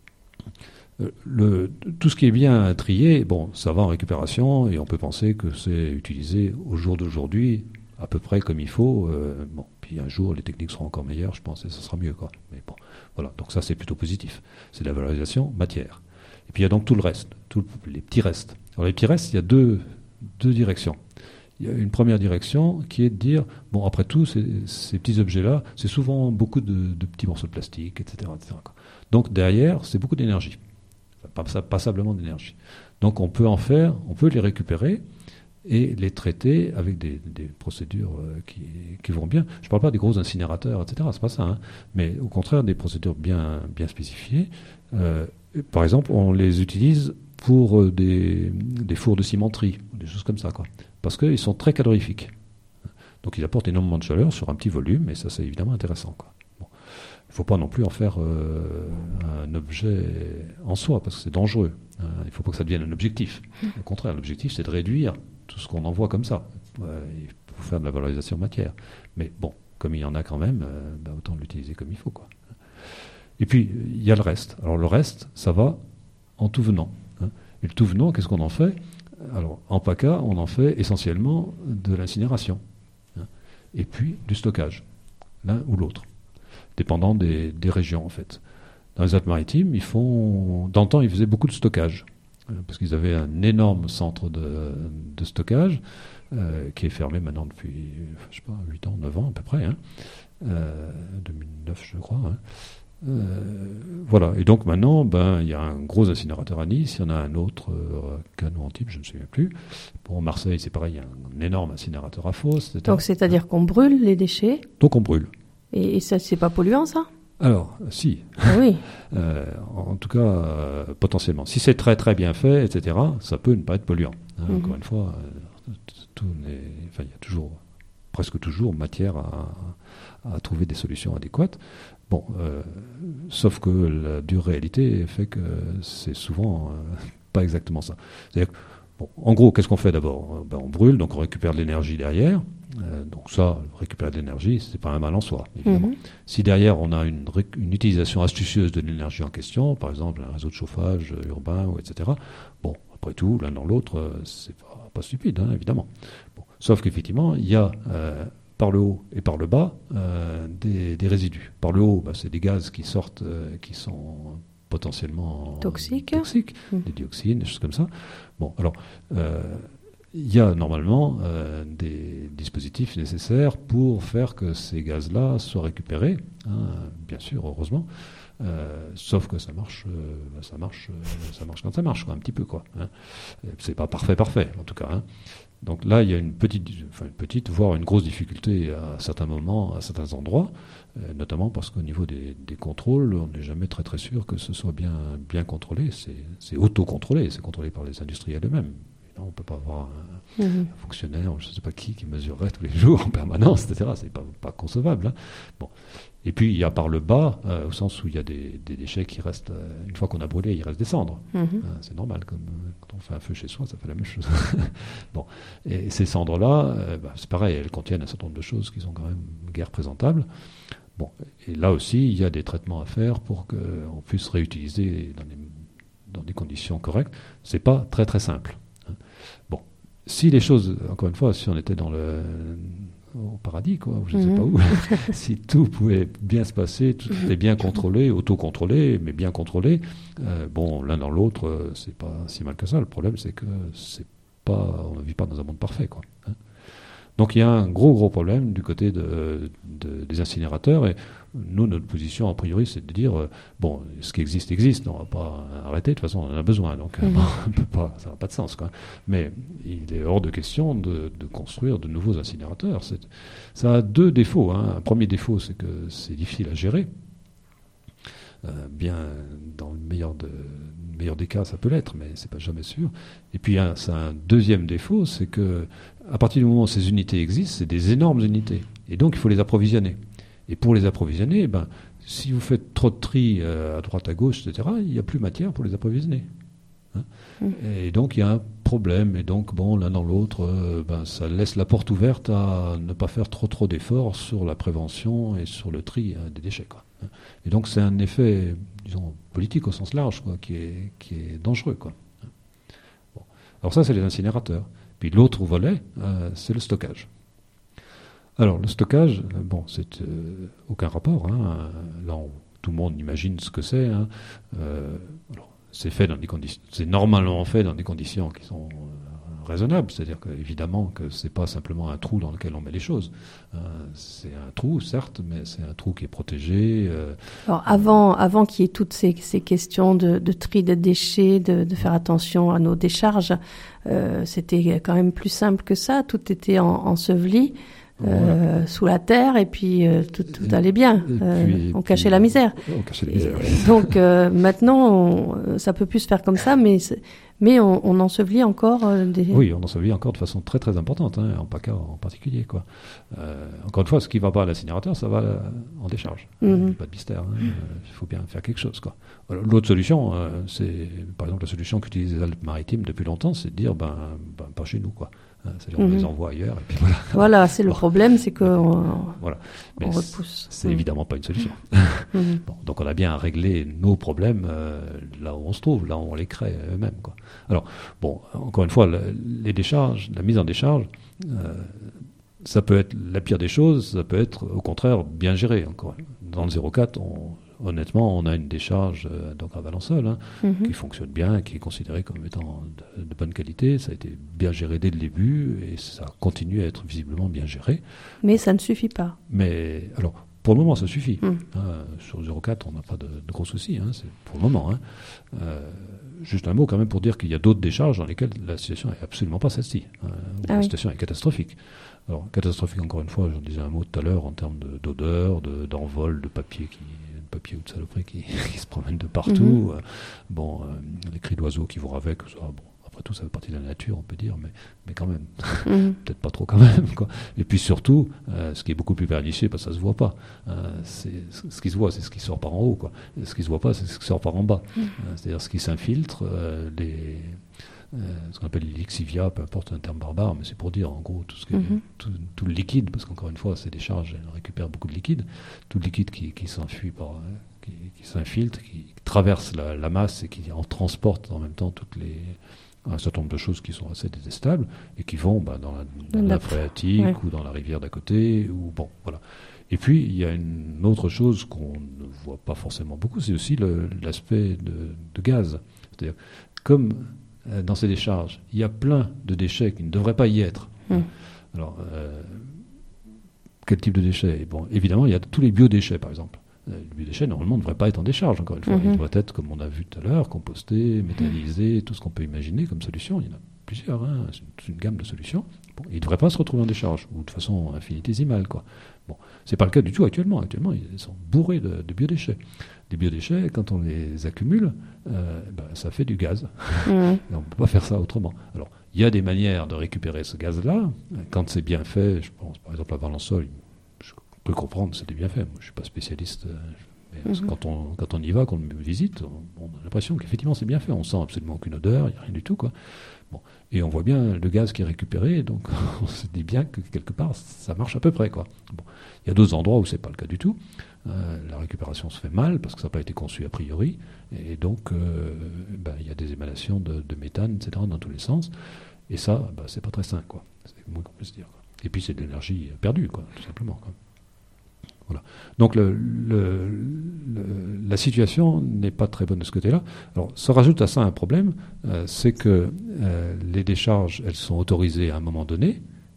[SPEAKER 2] Le, tout ce qui est bien trié, bon, ça va en récupération et on peut penser que c'est utilisé au jour d'aujourd'hui à peu près comme il faut. Euh, bon, puis un jour les techniques seront encore meilleures, je pense, et ça sera mieux, quoi. Mais bon, voilà. Donc ça c'est plutôt positif. C'est de la valorisation matière. Et puis il y a donc tout le reste, tous les petits restes. Alors les petits restes, il y a deux, deux directions. Il y a une première direction qui est de dire, bon, après tout, ces, ces petits objets-là, c'est souvent beaucoup de, de petits morceaux de plastique, et cetera, et cetera, quoi. Donc derrière, c'est beaucoup d'énergie. Enfin, passablement d'énergie. Donc on peut en faire, on peut les récupérer et les traiter avec des, des procédures qui, qui vont bien. Je ne parle pas des gros incinérateurs, et cetera. C'est pas ça, hein. Mais au contraire des procédures bien, bien spécifiées. Euh, par exemple, on les utilise pour des, des fours de cimenterie, des choses comme ça, quoi. Parce qu'ils sont très calorifiques. Donc ils apportent énormément de chaleur sur un petit volume, et ça c'est évidemment intéressant, quoi. Il ne faut pas non plus en faire euh, un objet en soi, parce que c'est dangereux. Hein. Il ne faut pas que ça devienne un objectif. Au contraire, l'objectif, c'est de réduire tout ce qu'on envoie comme ça. Euh, il faut faire de la valorisation matière. Mais bon, comme il y en a quand même, euh, bah, autant l'utiliser comme il faut, quoi. Et puis, il y a le reste. Alors le reste, ça va en tout venant. Hein. Et le tout venant, qu'est-ce qu'on en fait ? Alors, en PACA, on en fait essentiellement de l'incinération. Hein. Et puis, du stockage, l'un ou l'autre. Dépendant des, des régions, en fait. Dans les Alpes-Maritimes, ils font... Dans le temps, ils faisaient beaucoup de stockage, euh, parce qu'ils avaient un énorme centre de, de stockage, euh, qui est fermé maintenant depuis, je sais pas, huit ans, neuf ans à peu près, hein, euh, deux mille neuf, je crois. Hein. Euh, voilà, et donc maintenant, ben, il y a un gros incinérateur à Nice, il y en a un autre euh, à Canou-Antibes, je ne me souviens plus. Pour Marseille, c'est pareil, il y a un énorme incinérateur à Fos, et cetera.
[SPEAKER 1] Donc, c'est-à-dire qu'on brûle les déchets ?
[SPEAKER 2] Donc, on brûle.
[SPEAKER 1] Et, et ça, c'est pas polluant, ça ?
[SPEAKER 2] Alors, si.
[SPEAKER 1] Ah oui.
[SPEAKER 2] euh, en tout cas, euh, potentiellement. Si c'est très très bien fait, et cetera, ça peut ne pas être polluant. Hein, mm-hmm. Encore une fois, euh, tout n'est, enfin, il y a toujours, presque toujours, matière à, à trouver des solutions adéquates. Bon, euh, sauf que la dure réalité fait que c'est souvent euh, pas exactement ça. C'est-à-dire que, bon, en gros, qu'est-ce qu'on fait d'abord ? Ben, on brûle, donc on récupère de l'énergie derrière. Euh, donc ça, récupérer de l'énergie, c'est pas un mal en soi, évidemment. Mm-hmm. Si derrière on a une, une utilisation astucieuse de l'énergie en question, par exemple un réseau de chauffage urbain, ou et cetera. Bon, après tout, l'un dans l'autre, euh, c'est pas, pas stupide, hein, évidemment. Bon. Sauf qu'effectivement, il y a euh, par le haut et par le bas euh, des, des résidus. Par le haut, bah, c'est des gaz qui sortent, euh, qui sont potentiellement
[SPEAKER 1] toxiques,
[SPEAKER 2] toxiques mmh. des dioxines, des choses comme ça. Bon, alors. Euh, Il y a normalement euh, des dispositifs nécessaires pour faire que ces gaz-là soient récupérés, hein, bien sûr, heureusement. Euh, sauf que ça marche, euh, ça marche, euh, ça marche quand ça marche, quoi, un petit peu, quoi. Hein. C'est pas parfait, parfait, en tout cas. Hein. Donc là, il y a une petite, enfin une petite, voire une grosse difficulté à certains moments, à certains endroits, euh, notamment parce qu'au niveau des, des contrôles, on n'est jamais très très sûr que ce soit bien, bien contrôlé. C'est, c'est auto-contrôlé, c'est contrôlé par les industriels eux-mêmes. On ne peut pas avoir un, mmh. un fonctionnaire, je ne sais pas qui, qui mesurerait tous les jours en permanence, et cetera. Ce n'est pas, pas concevable. Hein. Bon. Et puis, il y a par le bas, euh, au sens où il y a des, des déchets qui restent, euh, une fois qu'on a brûlé, il reste des cendres. Mmh. Euh, c'est normal, comme euh, quand on fait un feu chez soi, ça fait la même chose. Bon. Et ces cendres-là, euh, bah, c'est pareil, elles contiennent un certain nombre de choses qui sont quand même guère présentables. Bon. Et là aussi, il y a des traitements à faire pour qu'on puisse réutiliser dans des, dans des conditions correctes. Ce n'est pas très très simple. Bon, si les choses, encore une fois, si on était dans le au paradis, quoi, ou je ne sais mmh. pas où, si tout pouvait bien se passer, tout était bien contrôlé, auto-contrôlé, mais bien contrôlé, euh, bon, l'un dans l'autre, euh, c'est pas si mal que ça. Le problème, c'est que c'est pas, on ne vit pas dans un monde parfait, quoi. Hein. Donc il y a un gros gros problème du côté de, de, des incinérateurs, et nous, notre position a priori, c'est de dire, euh, bon, ce qui existe, existe, on ne va pas arrêter, de toute façon on en a besoin, donc mmh. on peut pas, ça n'a pas de sens, quoi. Mais il est hors de question de, de construire de nouveaux incinérateurs. C'est, ça a deux défauts, hein. Un premier défaut, c'est que c'est difficile à gérer. Euh, bien, dans le meilleur, de, le meilleur des cas, ça peut l'être, mais c'est pas jamais sûr. Et puis, un, ça a un deuxième défaut, c'est que à partir du moment où ces unités existent, c'est des énormes unités, et donc il faut les approvisionner. Et pour les approvisionner, ben, si vous faites trop de tri euh, à droite, à gauche, et cetera, il n'y a plus matière pour les approvisionner. Hein mmh. Et donc il y a un problème. Et donc, bon, l'un dans l'autre, euh, ben, ça laisse la porte ouverte à ne pas faire trop trop d'efforts sur la prévention et sur le tri hein, des déchets, quoi. Et donc c'est un effet, disons, politique au sens large, quoi, qui est, qui est dangereux, quoi. Bon. Alors ça, c'est les incinérateurs. Puis l'autre volet, euh, c'est le stockage. Alors, le stockage, bon, c'est euh, aucun rapport. Hein. Là, on, tout le monde imagine ce que c'est. Hein. Euh, alors, c'est fait dans des conditions, c'est normalement fait dans des conditions qui sont euh, raisonnables. C'est-à-dire qu'évidemment que c'est pas simplement un trou dans lequel on met les choses. Euh, c'est un trou, certes, mais c'est un trou qui est protégé. Euh,
[SPEAKER 1] alors, avant, avant qu'il y ait toutes ces, ces questions de, de tri de déchets, de, de faire attention à nos décharges, euh, c'était quand même plus simple que ça. Tout était en, enseveli. Euh, voilà. Sous la terre, et puis euh, tout, tout allait bien. Euh, puis, on cachait puis, la misère.
[SPEAKER 2] On cachait la misère.
[SPEAKER 1] Et, donc euh, maintenant, on, ça peut plus se faire comme ça, mais mais on, on ensevelit encore euh, des.
[SPEAKER 2] Oui, on ensevelit encore de façon très très importante, hein, en PACA en particulier, quoi. Euh, encore une fois, ce qui va pas à l'incinérateur, ça va en décharge. Mm-hmm. Pas de mystère. Il hein, euh, faut bien faire quelque chose, quoi. Alors, l'autre solution, euh, c'est par exemple la solution qu'utilisent les Alpes-Maritimes depuis longtemps, c'est de dire ben, ben pas chez nous, quoi. C'est-à-dire on mmh. les envoie ailleurs et puis voilà.
[SPEAKER 1] Voilà, c'est le problème, c'est qu'on
[SPEAKER 2] voilà.
[SPEAKER 1] on repousse.
[SPEAKER 2] C'est mmh. évidemment pas une solution.
[SPEAKER 1] Mmh.
[SPEAKER 2] Bon, donc on a bien à régler nos problèmes euh, là où on se trouve, là où on les crée eux-mêmes, quoi. Alors, bon, encore une fois, le, les décharges, la mise en décharge, euh, ça peut être la pire des choses, ça peut être au contraire bien géré. Encore. Dans le zéro quatre, on... honnêtement, on a une décharge euh, donc à Valençol hein, mm-hmm. qui fonctionne bien, qui est considérée comme étant de, de bonne qualité. Ça a été bien géré dès le début et ça continue à être visiblement bien géré.
[SPEAKER 1] Mais ça ne suffit pas.
[SPEAKER 2] Mais alors, pour le moment, ça suffit.
[SPEAKER 1] Mm.
[SPEAKER 2] Hein, sur zéro quatre, on n'a pas de, de gros soucis. Hein, c'est pour le moment. Hein. Euh, juste un mot quand même pour dire qu'il y a d'autres décharges dans lesquelles la situation n'est absolument pas celle-ci. Hein,
[SPEAKER 1] ah
[SPEAKER 2] la
[SPEAKER 1] oui.
[SPEAKER 2] situation est catastrophique. Alors, catastrophique, encore une fois, j'en disais un mot tout à l'heure en termes de, d'odeur, de, d'envol, de papier qui... papier ou de saloperie qui, qui se promènent de partout. Mm-hmm. Euh, bon, euh, les cris d'oiseaux qui vont avec, ça, bon, après tout, ça fait partie de la nature, on peut dire, mais, mais quand même. Mm-hmm. Peut-être pas trop quand même, quoi. Et puis surtout, euh, ce qui est beaucoup plus pernicieux, parce que ça se voit pas. Euh, c'est, ce qui se voit, c'est ce qui sort par en haut, quoi. Et ce qui se voit pas, c'est ce qui sort par en bas. Mm-hmm. Euh, c'est-à-dire ce qui s'infiltre, euh, les... Euh, ce qu'on appelle les lixivia, peu importe un terme barbare, mais c'est pour dire en gros tout, ce que, mm-hmm. tout, tout le liquide, parce qu'encore une fois, c'est des charges, elles récupèrent beaucoup de liquide, tout le liquide qui, qui s'enfuit, par, qui, qui s'infiltre, qui traverse la, la masse et qui en transporte en même temps toutes les, un certain nombre de choses qui sont assez détestables et qui vont bah, dans la, dans la phréatique ouais. ou dans la rivière d'à côté, ou bon, voilà. Et puis, il y a une autre chose qu'on ne voit pas forcément beaucoup, c'est aussi le, l'aspect de, de gaz. C'est-à-dire, comme dans ces décharges, il y a plein de déchets qui ne devraient pas y être. Mmh. Alors, euh, quel type de déchets ? Bon, évidemment, il y a tous les biodéchets, par exemple. Les biodéchets, normalement, ne devraient pas être en décharge, encore une fois. Mmh. Ils devraient être, comme on a vu tout à l'heure, compostés, métallisés, mmh. tout ce qu'on peut imaginer comme solution. Il y en a plusieurs, hein. C'est une, une gamme de solutions. Bon, ils ne devraient pas se retrouver en décharge, ou de façon infinitésimale, quoi. Bon, c'est pas le cas du tout actuellement. Actuellement, ils sont bourrés de, de biodéchets. Les biodéchets, quand on les accumule, euh, ben, ça fait du gaz. Mmh. Et on ne peut pas faire ça autrement. Alors, il y a des manières de récupérer ce gaz-là. Quand c'est bien fait, je pense par exemple à Valençol, je peux comprendre, c'était bien fait. Moi, je ne suis pas spécialiste. Mais mmh. quand, on, quand on y va, quand on visite, on, on a l'impression qu'effectivement c'est bien fait. On sent absolument aucune odeur, il n'y a rien du tout, quoi. Bon. Et on voit bien le gaz qui est récupéré, donc on se dit bien que quelque part ça marche à peu près, quoi. Bon. Il y a d'autres endroits où c'est pas le cas du tout. Euh, la récupération se fait mal parce que ça n'a pas été conçu a priori, et donc euh, ben, il y a des émanations de, de méthane, et cetera dans tous les sens. Et ça, ben, c'est pas très sain, quoi. C'est le moins qu'on peut se dire, quoi. Et puis c'est de l'énergie perdue, quoi, tout simplement, quoi. Voilà. Donc le, le, le, la situation n'est pas très bonne de ce côté-là. Alors, ça rajoute à ça un problème, euh, c'est que euh, les décharges, elles sont autorisées à un moment donné,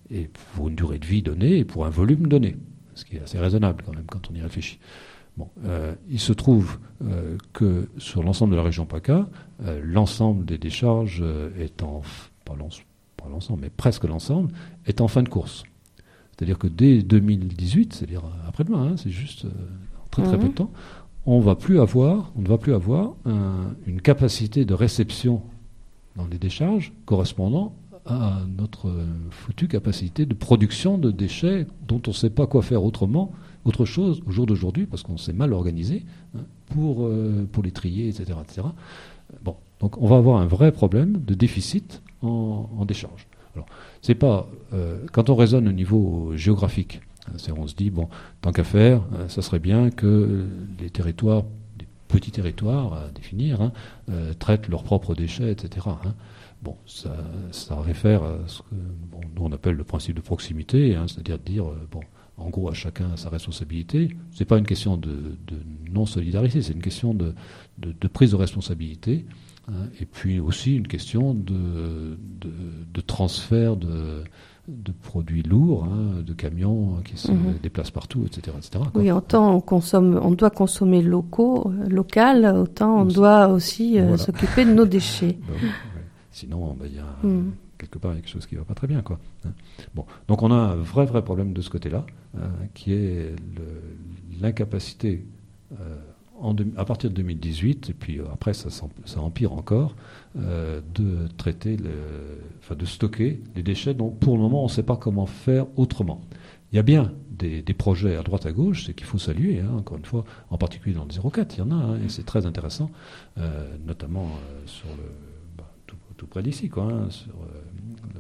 [SPEAKER 2] et pour une durée de vie donnée et pour un volume donné, ce qui est assez raisonnable quand même quand on y réfléchit. Bon, euh, il se trouve euh, que sur l'ensemble de la région PACA, euh, l'ensemble des décharges euh, est en, pas l'ensemble, mais presque l'ensemble, est en fin de course. C'est-à-dire que dès deux mille dix-huit, c'est-à-dire après-demain, hein, c'est juste euh, très très mmh. peu de temps, on va plus avoir, on ne va plus avoir un, une capacité de réception dans les décharges correspondant à notre euh, foutue capacité de production de déchets dont on ne sait pas quoi faire autrement, autre chose au jour d'aujourd'hui, parce qu'on s'est mal organisé hein, pour, euh, pour les trier, et cetera, et cetera. Bon, donc on va avoir un vrai problème de déficit en, en décharge. Alors, c'est pas euh, quand on raisonne au niveau géographique, hein, c'est, on se dit bon, tant qu'à faire, euh, ça serait bien que les territoires, les petits territoires à définir, hein, euh, traitent leurs propres déchets, et cetera. Hein. Bon, ça, ça réfère à ce que bon, nous on appelle le principe de proximité, hein, c'est-à-dire de dire euh, bon. En gros, à chacun sa responsabilité. Ce n'est pas une question de, de non-solidarité, c'est une question de, de, de prise de responsabilité. Hein, et puis aussi une question de, de, de transfert de, de produits lourds, hein, de camions qui se mmh. déplacent partout, et cetera, et cetera quoi.
[SPEAKER 1] Oui, autant on consomme, on doit consommer locaux, euh, local, autant on aussi. doit aussi euh, voilà. s'occuper de nos déchets. Ben, ouais.
[SPEAKER 2] Sinon, il ben, y a... Mmh. quelque part, il y a quelque chose qui ne va pas très bien, quoi. Bon, donc on a un vrai, vrai problème de ce côté-là, euh, qui est le, l'incapacité, euh, en de, à partir de deux mille dix-huit, et puis après ça, ça empire encore, euh, de traiter, le, enfin de stocker les déchets dont pour le moment on ne sait pas comment faire autrement. Il y a bien des, des projets à droite à gauche, c'est qu'il faut saluer, hein, encore une fois, en particulier dans le zéro quatre, il y en a, hein, et c'est très intéressant, euh, notamment euh, sur le tout près d'ici, quoi, hein, sur euh,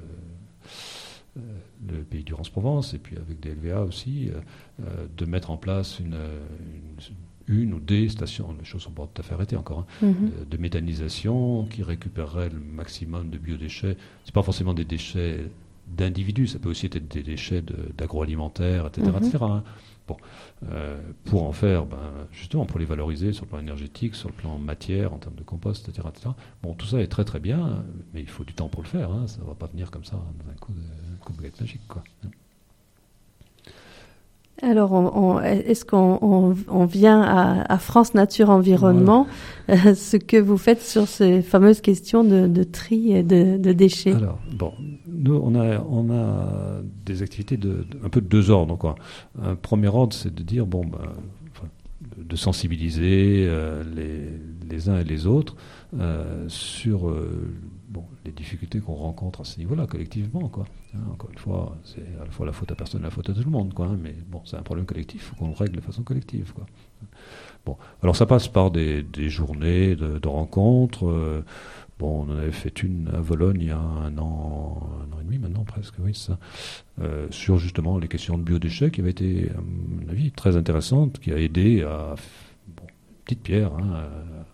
[SPEAKER 2] le, euh, le pays du Rance-Provence, et puis avec des L V A aussi, euh, de mettre en place une, une, une ou des stations, les choses sont pas tout à fait arrêtées encore, hein, mm-hmm. de, de méthanisation qui récupérerait le maximum de biodéchets. C'est pas forcément des déchets d'individus, ça peut aussi être des déchets de, d'agroalimentaire, et cetera, mm-hmm. et cetera, hein. Bon, euh, pour en faire, ben, justement, pour les valoriser sur le plan énergétique, sur le plan matière, en termes de compost, et cetera, et cetera. Bon, tout ça est très très bien, mais il faut du temps pour le faire. Hein, ça ne va pas venir comme ça dans un coup de, coup de baguette magique, quoi.
[SPEAKER 1] Alors, on, on, est-ce qu'on on, on vient à, à France Nature Environnement, voilà. euh, ce que vous faites sur ces fameuses questions de, de tri et de, de déchets?
[SPEAKER 2] Alors, bon, nous, on a, on a des activités de, de, un peu de deux ordres. Quoi. Un premier ordre, c'est de dire, bon, ben, enfin, de sensibiliser euh, les, les uns et les autres euh, sur euh, bon, les difficultés qu'on rencontre à ce niveau-là, collectivement, quoi. Hein, encore une fois, c'est à la fois la faute à personne et la faute à tout le monde, quoi. Hein, mais bon, c'est un problème collectif, il faut qu'on le règle de façon collective, quoi. Bon, alors ça passe par des, des journées de, de rencontres. Euh, bon, on en avait fait une à Vologne il y a un an, un an et demi maintenant presque, oui, ça, euh, sur justement les questions de biodéchets, qui avait été, à mon avis, très intéressante, qui a aidé à, bon, petite pierre, hein,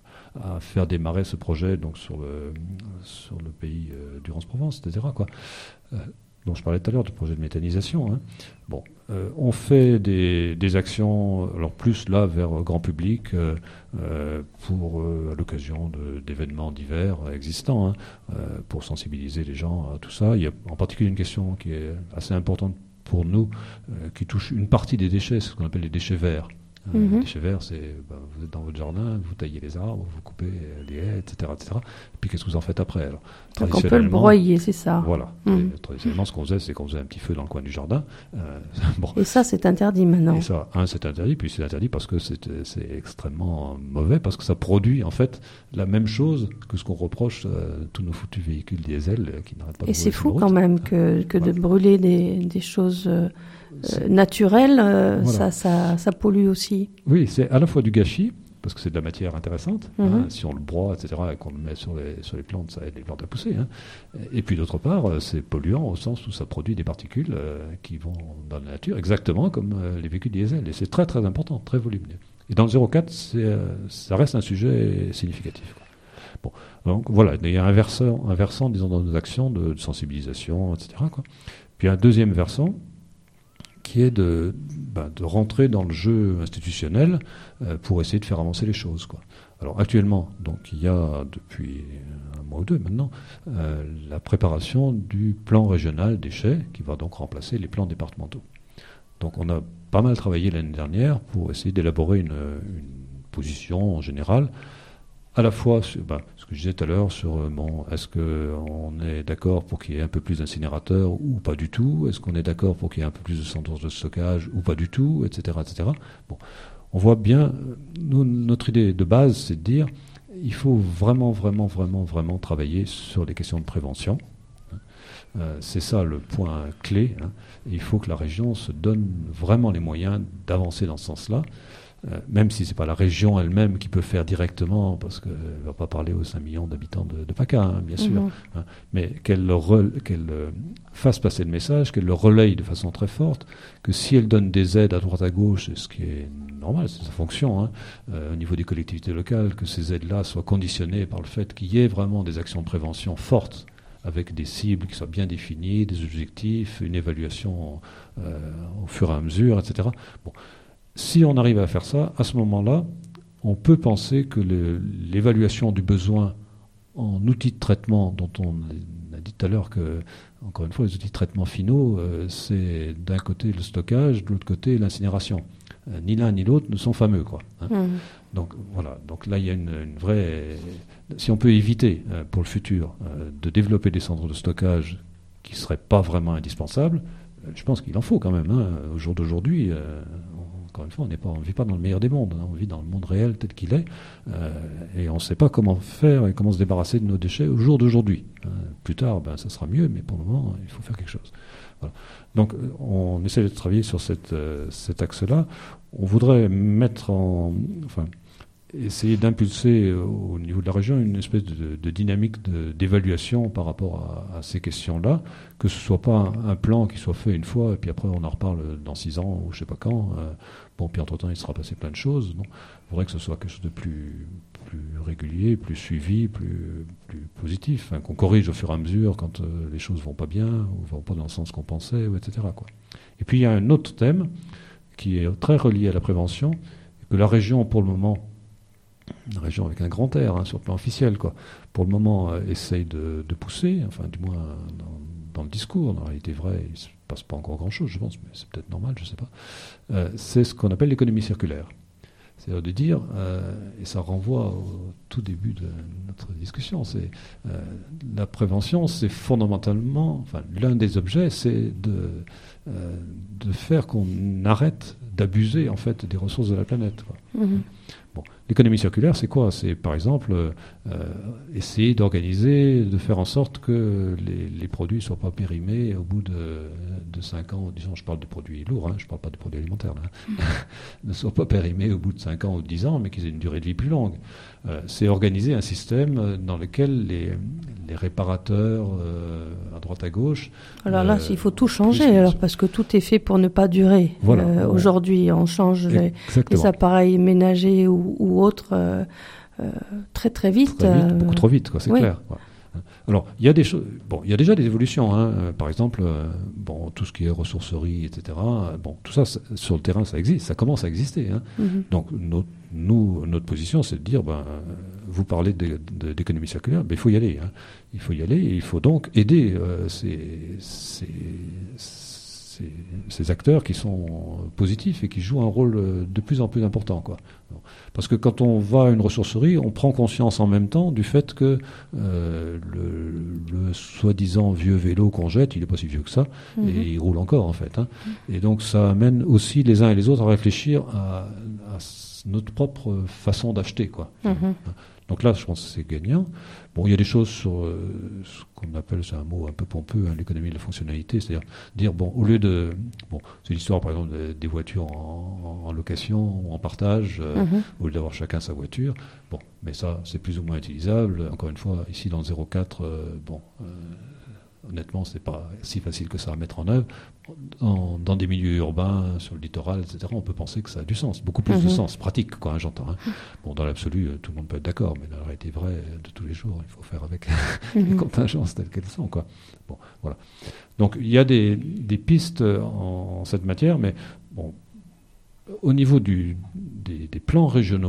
[SPEAKER 2] à, à faire démarrer ce projet donc sur le sur le pays euh, du Rance-Provence, et cetera, quoi. Euh, dont je parlais tout à l'heure, du projet de méthanisation. Hein. Bon, euh, on fait des, des actions, alors plus là vers grand public, euh, euh, pour euh, à l'occasion de, d'événements divers existants, hein, euh, pour sensibiliser les gens à tout ça. Il y a en particulier une question qui est assez importante pour nous, euh, qui touche une partie des déchets, c'est ce qu'on appelle les déchets verts. Mm-hmm. Les déchets verts, c'est ben, vous êtes dans votre jardin, vous taillez les arbres, vous coupez les haies, et cetera, et cetera. Et puis qu'est-ce que vous en faites après? Alors,
[SPEAKER 1] donc on peut le broyer, c'est ça.
[SPEAKER 2] Voilà. Mm. Et, traditionnellement, ce qu'on faisait, c'est qu'on faisait un petit feu dans le coin du jardin. Euh,
[SPEAKER 1] bon. Et ça, c'est interdit maintenant.
[SPEAKER 2] Et ça, un, c'est interdit, puis c'est interdit parce que c'est, c'est extrêmement mauvais, parce que ça produit en fait la même chose que ce qu'on reproche à tous nos foutus véhicules diesel qui n'arrêtent pas de brûler.
[SPEAKER 1] Et c'est fou quand même que, que voilà. de brûler des, des choses. Euh, Euh, naturel, euh, voilà. ça, ça, ça pollue aussi.
[SPEAKER 2] Oui, c'est à la fois du gâchis, parce que c'est de la matière intéressante. Mm-hmm. Hein, si on le broie, et cetera, et qu'on le met sur les, sur les plantes, ça aide les plantes à pousser. Hein. Et puis d'autre part, c'est polluant au sens où ça produit des particules euh, qui vont dans la nature, exactement comme euh, les véhicules diesel. Et c'est très très important, très volumineux. Et dans le zéro quatre, c'est, euh, ça reste un sujet significatif, quoi. Bon, donc voilà, il y a un versant, un versant disons, dans nos actions de, de sensibilisation, et cetera, quoi. Puis un deuxième versant, qui est de, ben, de rentrer dans le jeu institutionnel euh, pour essayer de faire avancer les choses, quoi. Alors actuellement, donc il y a depuis un mois ou deux maintenant euh, la préparation du plan régional déchets qui va donc remplacer les plans départementaux. Donc on a pas mal travaillé l'année dernière pour essayer d'élaborer une, une position en général, à la fois sur ben, ce que je disais tout à l'heure sur bon, est-ce qu'on est d'accord pour qu'il y ait un peu plus d'incinérateurs ou pas du tout, est-ce qu'on est d'accord pour qu'il y ait un peu plus de centres de stockage ou pas du tout, et cetera, et cetera. Bon, on voit bien, nous, notre idée de base, c'est de dire il faut vraiment, vraiment, vraiment, vraiment travailler sur les questions de prévention. Euh, c'est ça le point clé. Hein. Il faut que la région se donne vraiment les moyens d'avancer dans ce sens-là. Euh, même si ce n'est pas la région elle-même qui peut faire directement, parce qu'elle ne va pas parler aux cinq millions d'habitants de, de PACA, hein, bien sûr, mmh. hein, mais qu'elle, re, qu'elle euh, fasse passer le message, qu'elle le relaye de façon très forte, que si elle donne des aides à droite à gauche, ce qui est normal, c'est sa fonction, hein, euh, au niveau des collectivités locales, que ces aides-là soient conditionnées par le fait qu'il y ait vraiment des actions de prévention fortes, avec des cibles qui soient bien définies, des objectifs, une évaluation euh, au fur et à mesure, et cetera. Bon. Si on arrive à faire ça, à ce moment-là, on peut penser que le, l'évaluation du besoin en outils de traitement, dont on a dit tout à l'heure que, encore une fois, les outils de traitement finaux, euh, c'est d'un côté le stockage, de l'autre côté l'incinération. Euh, ni l'un ni l'autre ne sont fameux, quoi. Hein. Mmh. Donc voilà. Donc là, il y a une, une vraie. Si on peut éviter euh, pour le futur euh, de développer des centres de stockage qui ne seraient pas vraiment indispensables, euh, je pense qu'il en faut quand même. Hein. Au jour d'aujourd'hui. Euh, Encore une fois, on ne vit pas dans le meilleur des mondes, hein, on vit dans le monde réel tel qu'il est, euh, et on ne sait pas comment faire et comment se débarrasser de nos déchets au jour d'aujourd'hui. Hein. Plus tard, ben, ça sera mieux, mais pour le moment, il faut faire quelque chose. Voilà. Donc, on essaie de travailler sur cette, euh, cet axe-là. On voudrait mettre en... Enfin, essayer d'impulser au niveau de la région une espèce de, de dynamique de, d'évaluation par rapport à, à ces questions-là, que ce ne soit pas un, un plan qui soit fait une fois et puis après on en reparle dans six ans ou je ne sais pas quand. Euh, bon, puis entre-temps il sera passé plein de choses. Non, il faudrait que ce soit quelque chose de plus, plus régulier, plus suivi, plus, plus positif, hein, qu'on corrige au fur et à mesure quand euh, les choses ne vont pas bien ou ne vont pas dans le sens qu'on pensait, ou et cetera, quoi. Et puis il y a un autre thème qui est très relié à la prévention, que la région pour le moment... Une région avec un grand air, hein, sur le plan officiel, quoi. Pour le moment, euh, essaye de, de pousser, enfin, du moins dans, dans le discours. Dans la réalité vraie, il ne se passe pas encore grand-chose, je pense, mais c'est peut-être normal, je ne sais pas. Euh, c'est ce qu'on appelle l'économie circulaire. C'est-à-dire de dire, euh, et ça renvoie au tout début de notre discussion, c'est euh, la prévention, c'est fondamentalement, enfin, l'un des objets, c'est de, euh, de faire qu'on arrête d'abuser, en fait, des ressources de la planète, quoi. Mmh. Bon, l'économie circulaire, c'est quoi ? C'est, par exemple, euh, essayer d'organiser, de faire en sorte que les, les produits ne soient pas périmés au bout de, de cinq ans. Disons, je parle de produits lourds, hein, je ne parle pas de produits alimentaires, là, hein, ne soient pas périmés au bout de cinq ans ou de dix ans, mais qu'ils aient une durée de vie plus longue. Euh, c'est organiser un système dans lequel les, les réparateurs, euh, à droite à gauche...
[SPEAKER 1] Alors là, euh, il faut tout changer, alors, parce que tout est fait pour ne pas durer. Voilà, euh, on... Aujourd'hui, on change les, les appareils ménagers ou, ou autres euh, euh, très très vite.
[SPEAKER 2] Très vite
[SPEAKER 1] euh...
[SPEAKER 2] beaucoup trop vite, quoi, c'est oui. clair. Ouais. Alors, il y a des choses. Bon, il y a déjà des évolutions. Hein. Euh, par exemple, euh, bon, tout ce qui est ressourcerie, et cetera. Euh, bon, tout ça, ça, sur le terrain, ça existe, ça commence à exister. Hein. Mm-hmm. Donc, notre, nous, notre position, c'est de dire, ben, vous parlez de, de, d'économie circulaire, ben, il faut y aller. Hein. Il faut y aller, et il faut donc aider euh, ces, ces, ces, ces acteurs qui sont positifs et qui jouent un rôle de plus en plus important, quoi. Parce que quand on va à une ressourcerie, on prend conscience en même temps du fait que euh, le, le soi-disant vieux vélo qu'on jette, il n'est pas si vieux que ça, mmh. et il roule encore en fait. Hein. Mmh. Et donc ça amène aussi les uns et les autres à réfléchir à, à notre propre façon d'acheter, quoi. Mmh. Donc là, je pense que c'est gagnant. Bon, il y a des choses sur euh, ce qu'on appelle, c'est un mot un peu pompeux, hein, l'économie de la fonctionnalité, c'est-à-dire dire, bon, au lieu de... Bon, c'est l'histoire, par exemple, des voitures en, en location ou en partage, euh, mm-hmm. au lieu d'avoir chacun sa voiture. Bon, mais ça, c'est plus ou moins utilisable. Encore une fois, ici, dans le zéro quatre, euh, bon... Euh, honnêtement, c'est pas si facile que ça à mettre en œuvre. En, dans des milieux urbains, sur le littoral, et cetera, on peut penser que ça a du sens, beaucoup plus mmh. de sens, pratique, quoi, hein, j'entends. Hein. Bon, dans l'absolu, tout le monde peut être d'accord, mais dans la réalité vraie de tous les jours, il faut faire avec mmh. les contingences telles qu'elles sont, quoi. Bon, voilà. Donc, il y a des, des pistes en, en cette matière, mais bon, au niveau du, des, des plans régionaux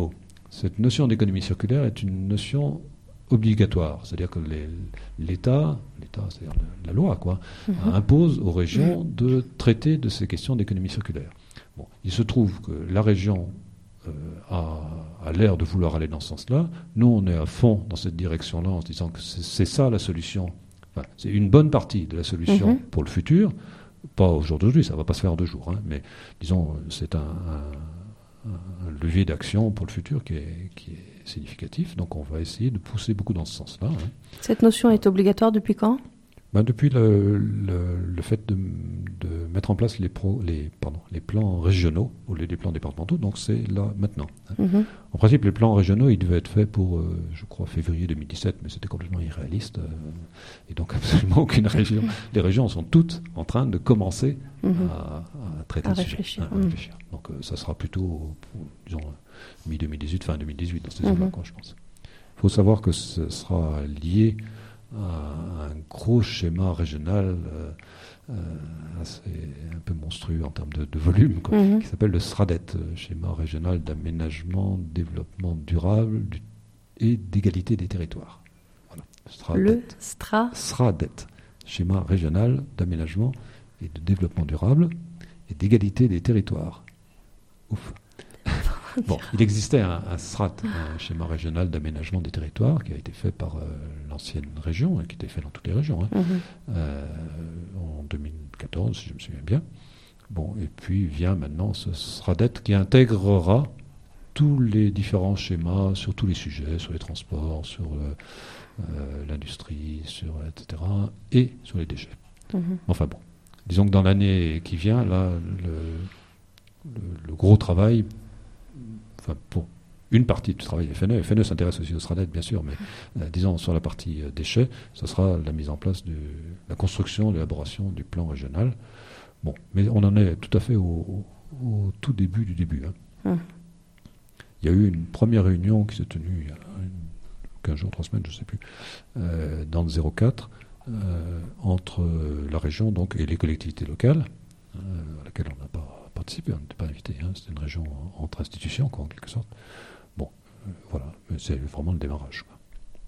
[SPEAKER 2] cette notion d'économie circulaire est une notion obligatoire, c'est-à-dire que les, l'État, l'État, c'est-à-dire la, la loi, quoi, mmh. impose aux régions mmh. de traiter de ces questions d'économie circulaire. Bon, il se trouve que la région euh, a, a l'air de vouloir aller dans ce sens-là. Nous, on est à fond dans cette direction-là en se disant que c'est, c'est ça la solution. Enfin, c'est une bonne partie de la solution mmh. pour le futur. Pas aujourd'hui, ça ne va pas se faire en deux jours, hein, mais disons, c'est un, un, un levier d'action pour le futur qui est, qui est significatif, donc on va essayer de pousser beaucoup dans ce sens-là. Hein.
[SPEAKER 1] Cette notion est obligatoire depuis quand ?
[SPEAKER 2] Ben depuis le, le, le fait de, de mettre en place les, pro, les, pardon, les plans régionaux au lieu des plans départementaux, donc c'est là maintenant. Hein. Mm-hmm. En principe, les plans régionaux, ils devaient être faits pour, euh, je crois, février deux mille dix-sept, mais c'était complètement irréaliste, euh, et donc absolument aucune région. Les régions sont toutes en train de commencer mm-hmm. à, à traiter
[SPEAKER 1] à
[SPEAKER 2] le
[SPEAKER 1] réfléchir.
[SPEAKER 2] sujet, à, à réfléchir. Donc euh, ça sera plutôt, pour, disons, mi deux mille dix-huit, fin deux mille dix-huit, dans ces mm-hmm. zones-là, quoi, je pense. Il faut savoir que ce sera lié à un gros schéma régional euh, euh, assez, un peu monstrueux en termes de, de volume, quoi, mm-hmm. qui s'appelle le SRADET, schéma régional d'aménagement, développement durable du, et d'égalité des territoires. Voilà. SRADET.
[SPEAKER 1] Le STRA
[SPEAKER 2] SRADET, schéma régional d'aménagement et de développement durable et d'égalité des territoires. Ouf. Bon, il existait un, un S R A T, un schéma régional d'aménagement des territoires, qui a été fait par euh, l'ancienne région, et qui était fait dans toutes les régions, hein, mm-hmm. euh, en deux mille quatorze, si je me souviens bien. Bon, et puis vient maintenant ce S R A D E T qui intégrera tous les différents schémas sur tous les sujets, sur les transports, sur le, euh, l'industrie, sur et cetera, et sur les déchets. Mm-hmm. Enfin bon, disons que dans l'année qui vient, là, le, le, le gros travail. Enfin, pour une partie du travail F N E, F N E s'intéresse aussi au S R A D E T, bien sûr, mais euh, disons sur la partie euh, déchets, ce sera la mise en place de la construction, l'élaboration du plan régional. Bon, mais on en est tout à fait au, au, au tout début du début. Hein. Hum. Il y a eu une première réunion qui s'est tenue il y a une, quinze jours, trois semaines, je ne sais plus, euh, dans le zéro quatre, euh, entre la région donc, et les collectivités locales, euh, à laquelle on n'a pas participé, on n'était pas invité, hein, c'était une région entre institutions, quoi, en quelque sorte. Bon, euh, voilà, mais c'est vraiment le démarrage, quoi.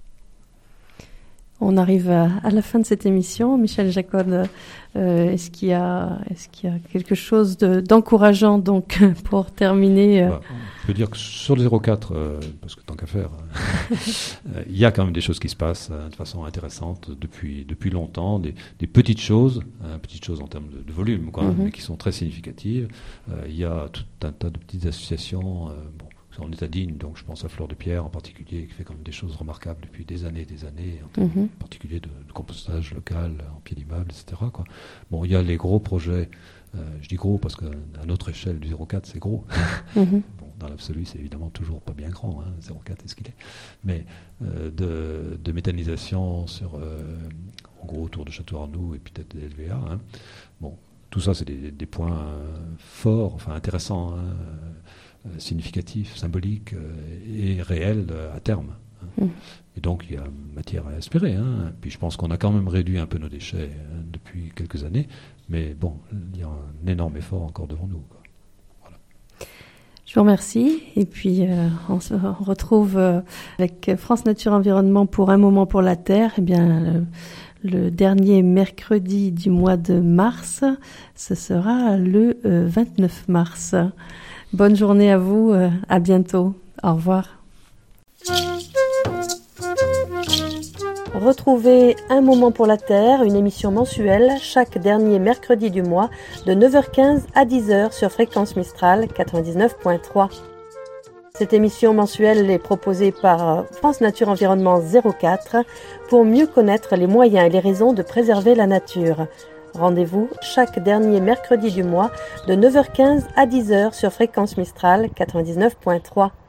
[SPEAKER 1] On arrive à, à la fin de cette émission. Michel Jacob, euh, est-ce qu'il y a, est-ce qu'il y a quelque chose de, d'encourageant donc pour terminer euh...
[SPEAKER 2] bah, Je peux dire que sur le zéro quatre, euh, parce que tant qu'à faire, euh, il y a quand même des choses qui se passent euh, de façon intéressante depuis depuis longtemps, des, des petites choses, hein, petites choses en termes de, de volume, quoi, mm-hmm. mais qui sont très significatives. Euh, il y a tout un tas de petites associations. Euh, bon, en état digne, donc je pense à Fleur de Pierre en particulier, qui fait quand même des choses remarquables depuis des années et des années, en, mm-hmm. en particulier de, de compostage local, en pied d'immeuble, et cetera, quoi. Bon, il y a les gros projets, euh, je dis gros parce qu'à notre échelle du zéro quatre, c'est gros. Mm-hmm. Bon, dans l'absolu, c'est évidemment toujours pas bien grand, hein, zéro quatre est ce qu'il est. Mais euh, de, de méthanisation sur, euh, en gros, autour de Château-Arnoux et puis peut-être des L V A. Hein. Bon, tout ça, c'est des, des points euh, forts, enfin intéressants, hein, Euh, significatif, symbolique euh, et réel euh, à terme. Hein. Mmh. Et donc il y a matière à espérer. Hein. Puis je pense qu'on a quand même réduit un peu nos déchets hein, depuis quelques années, mais bon, il y a un énorme effort encore devant nous, quoi. Voilà.
[SPEAKER 1] Je vous remercie. Et puis euh, on se retrouve euh, avec France Nature Environnement pour Un moment pour la Terre. Eh bien, le, le dernier mercredi du mois de mars, ce sera le euh, vingt-neuf mars. Bonne journée à vous, euh, à bientôt. Au revoir. Retrouvez Un moment pour la Terre, une émission mensuelle chaque dernier mercredi du mois de neuf heures quinze à dix heures sur Fréquence Mistral quatre-vingt-dix-neuf point trois. Cette émission mensuelle est proposée par France Nature Environnement zéro quatre pour mieux connaître les moyens et les raisons de préserver la nature. Rendez-vous chaque dernier mercredi du mois de neuf heures quinze à dix heures sur Fréquence Mistral quatre-vingt-dix-neuf point trois.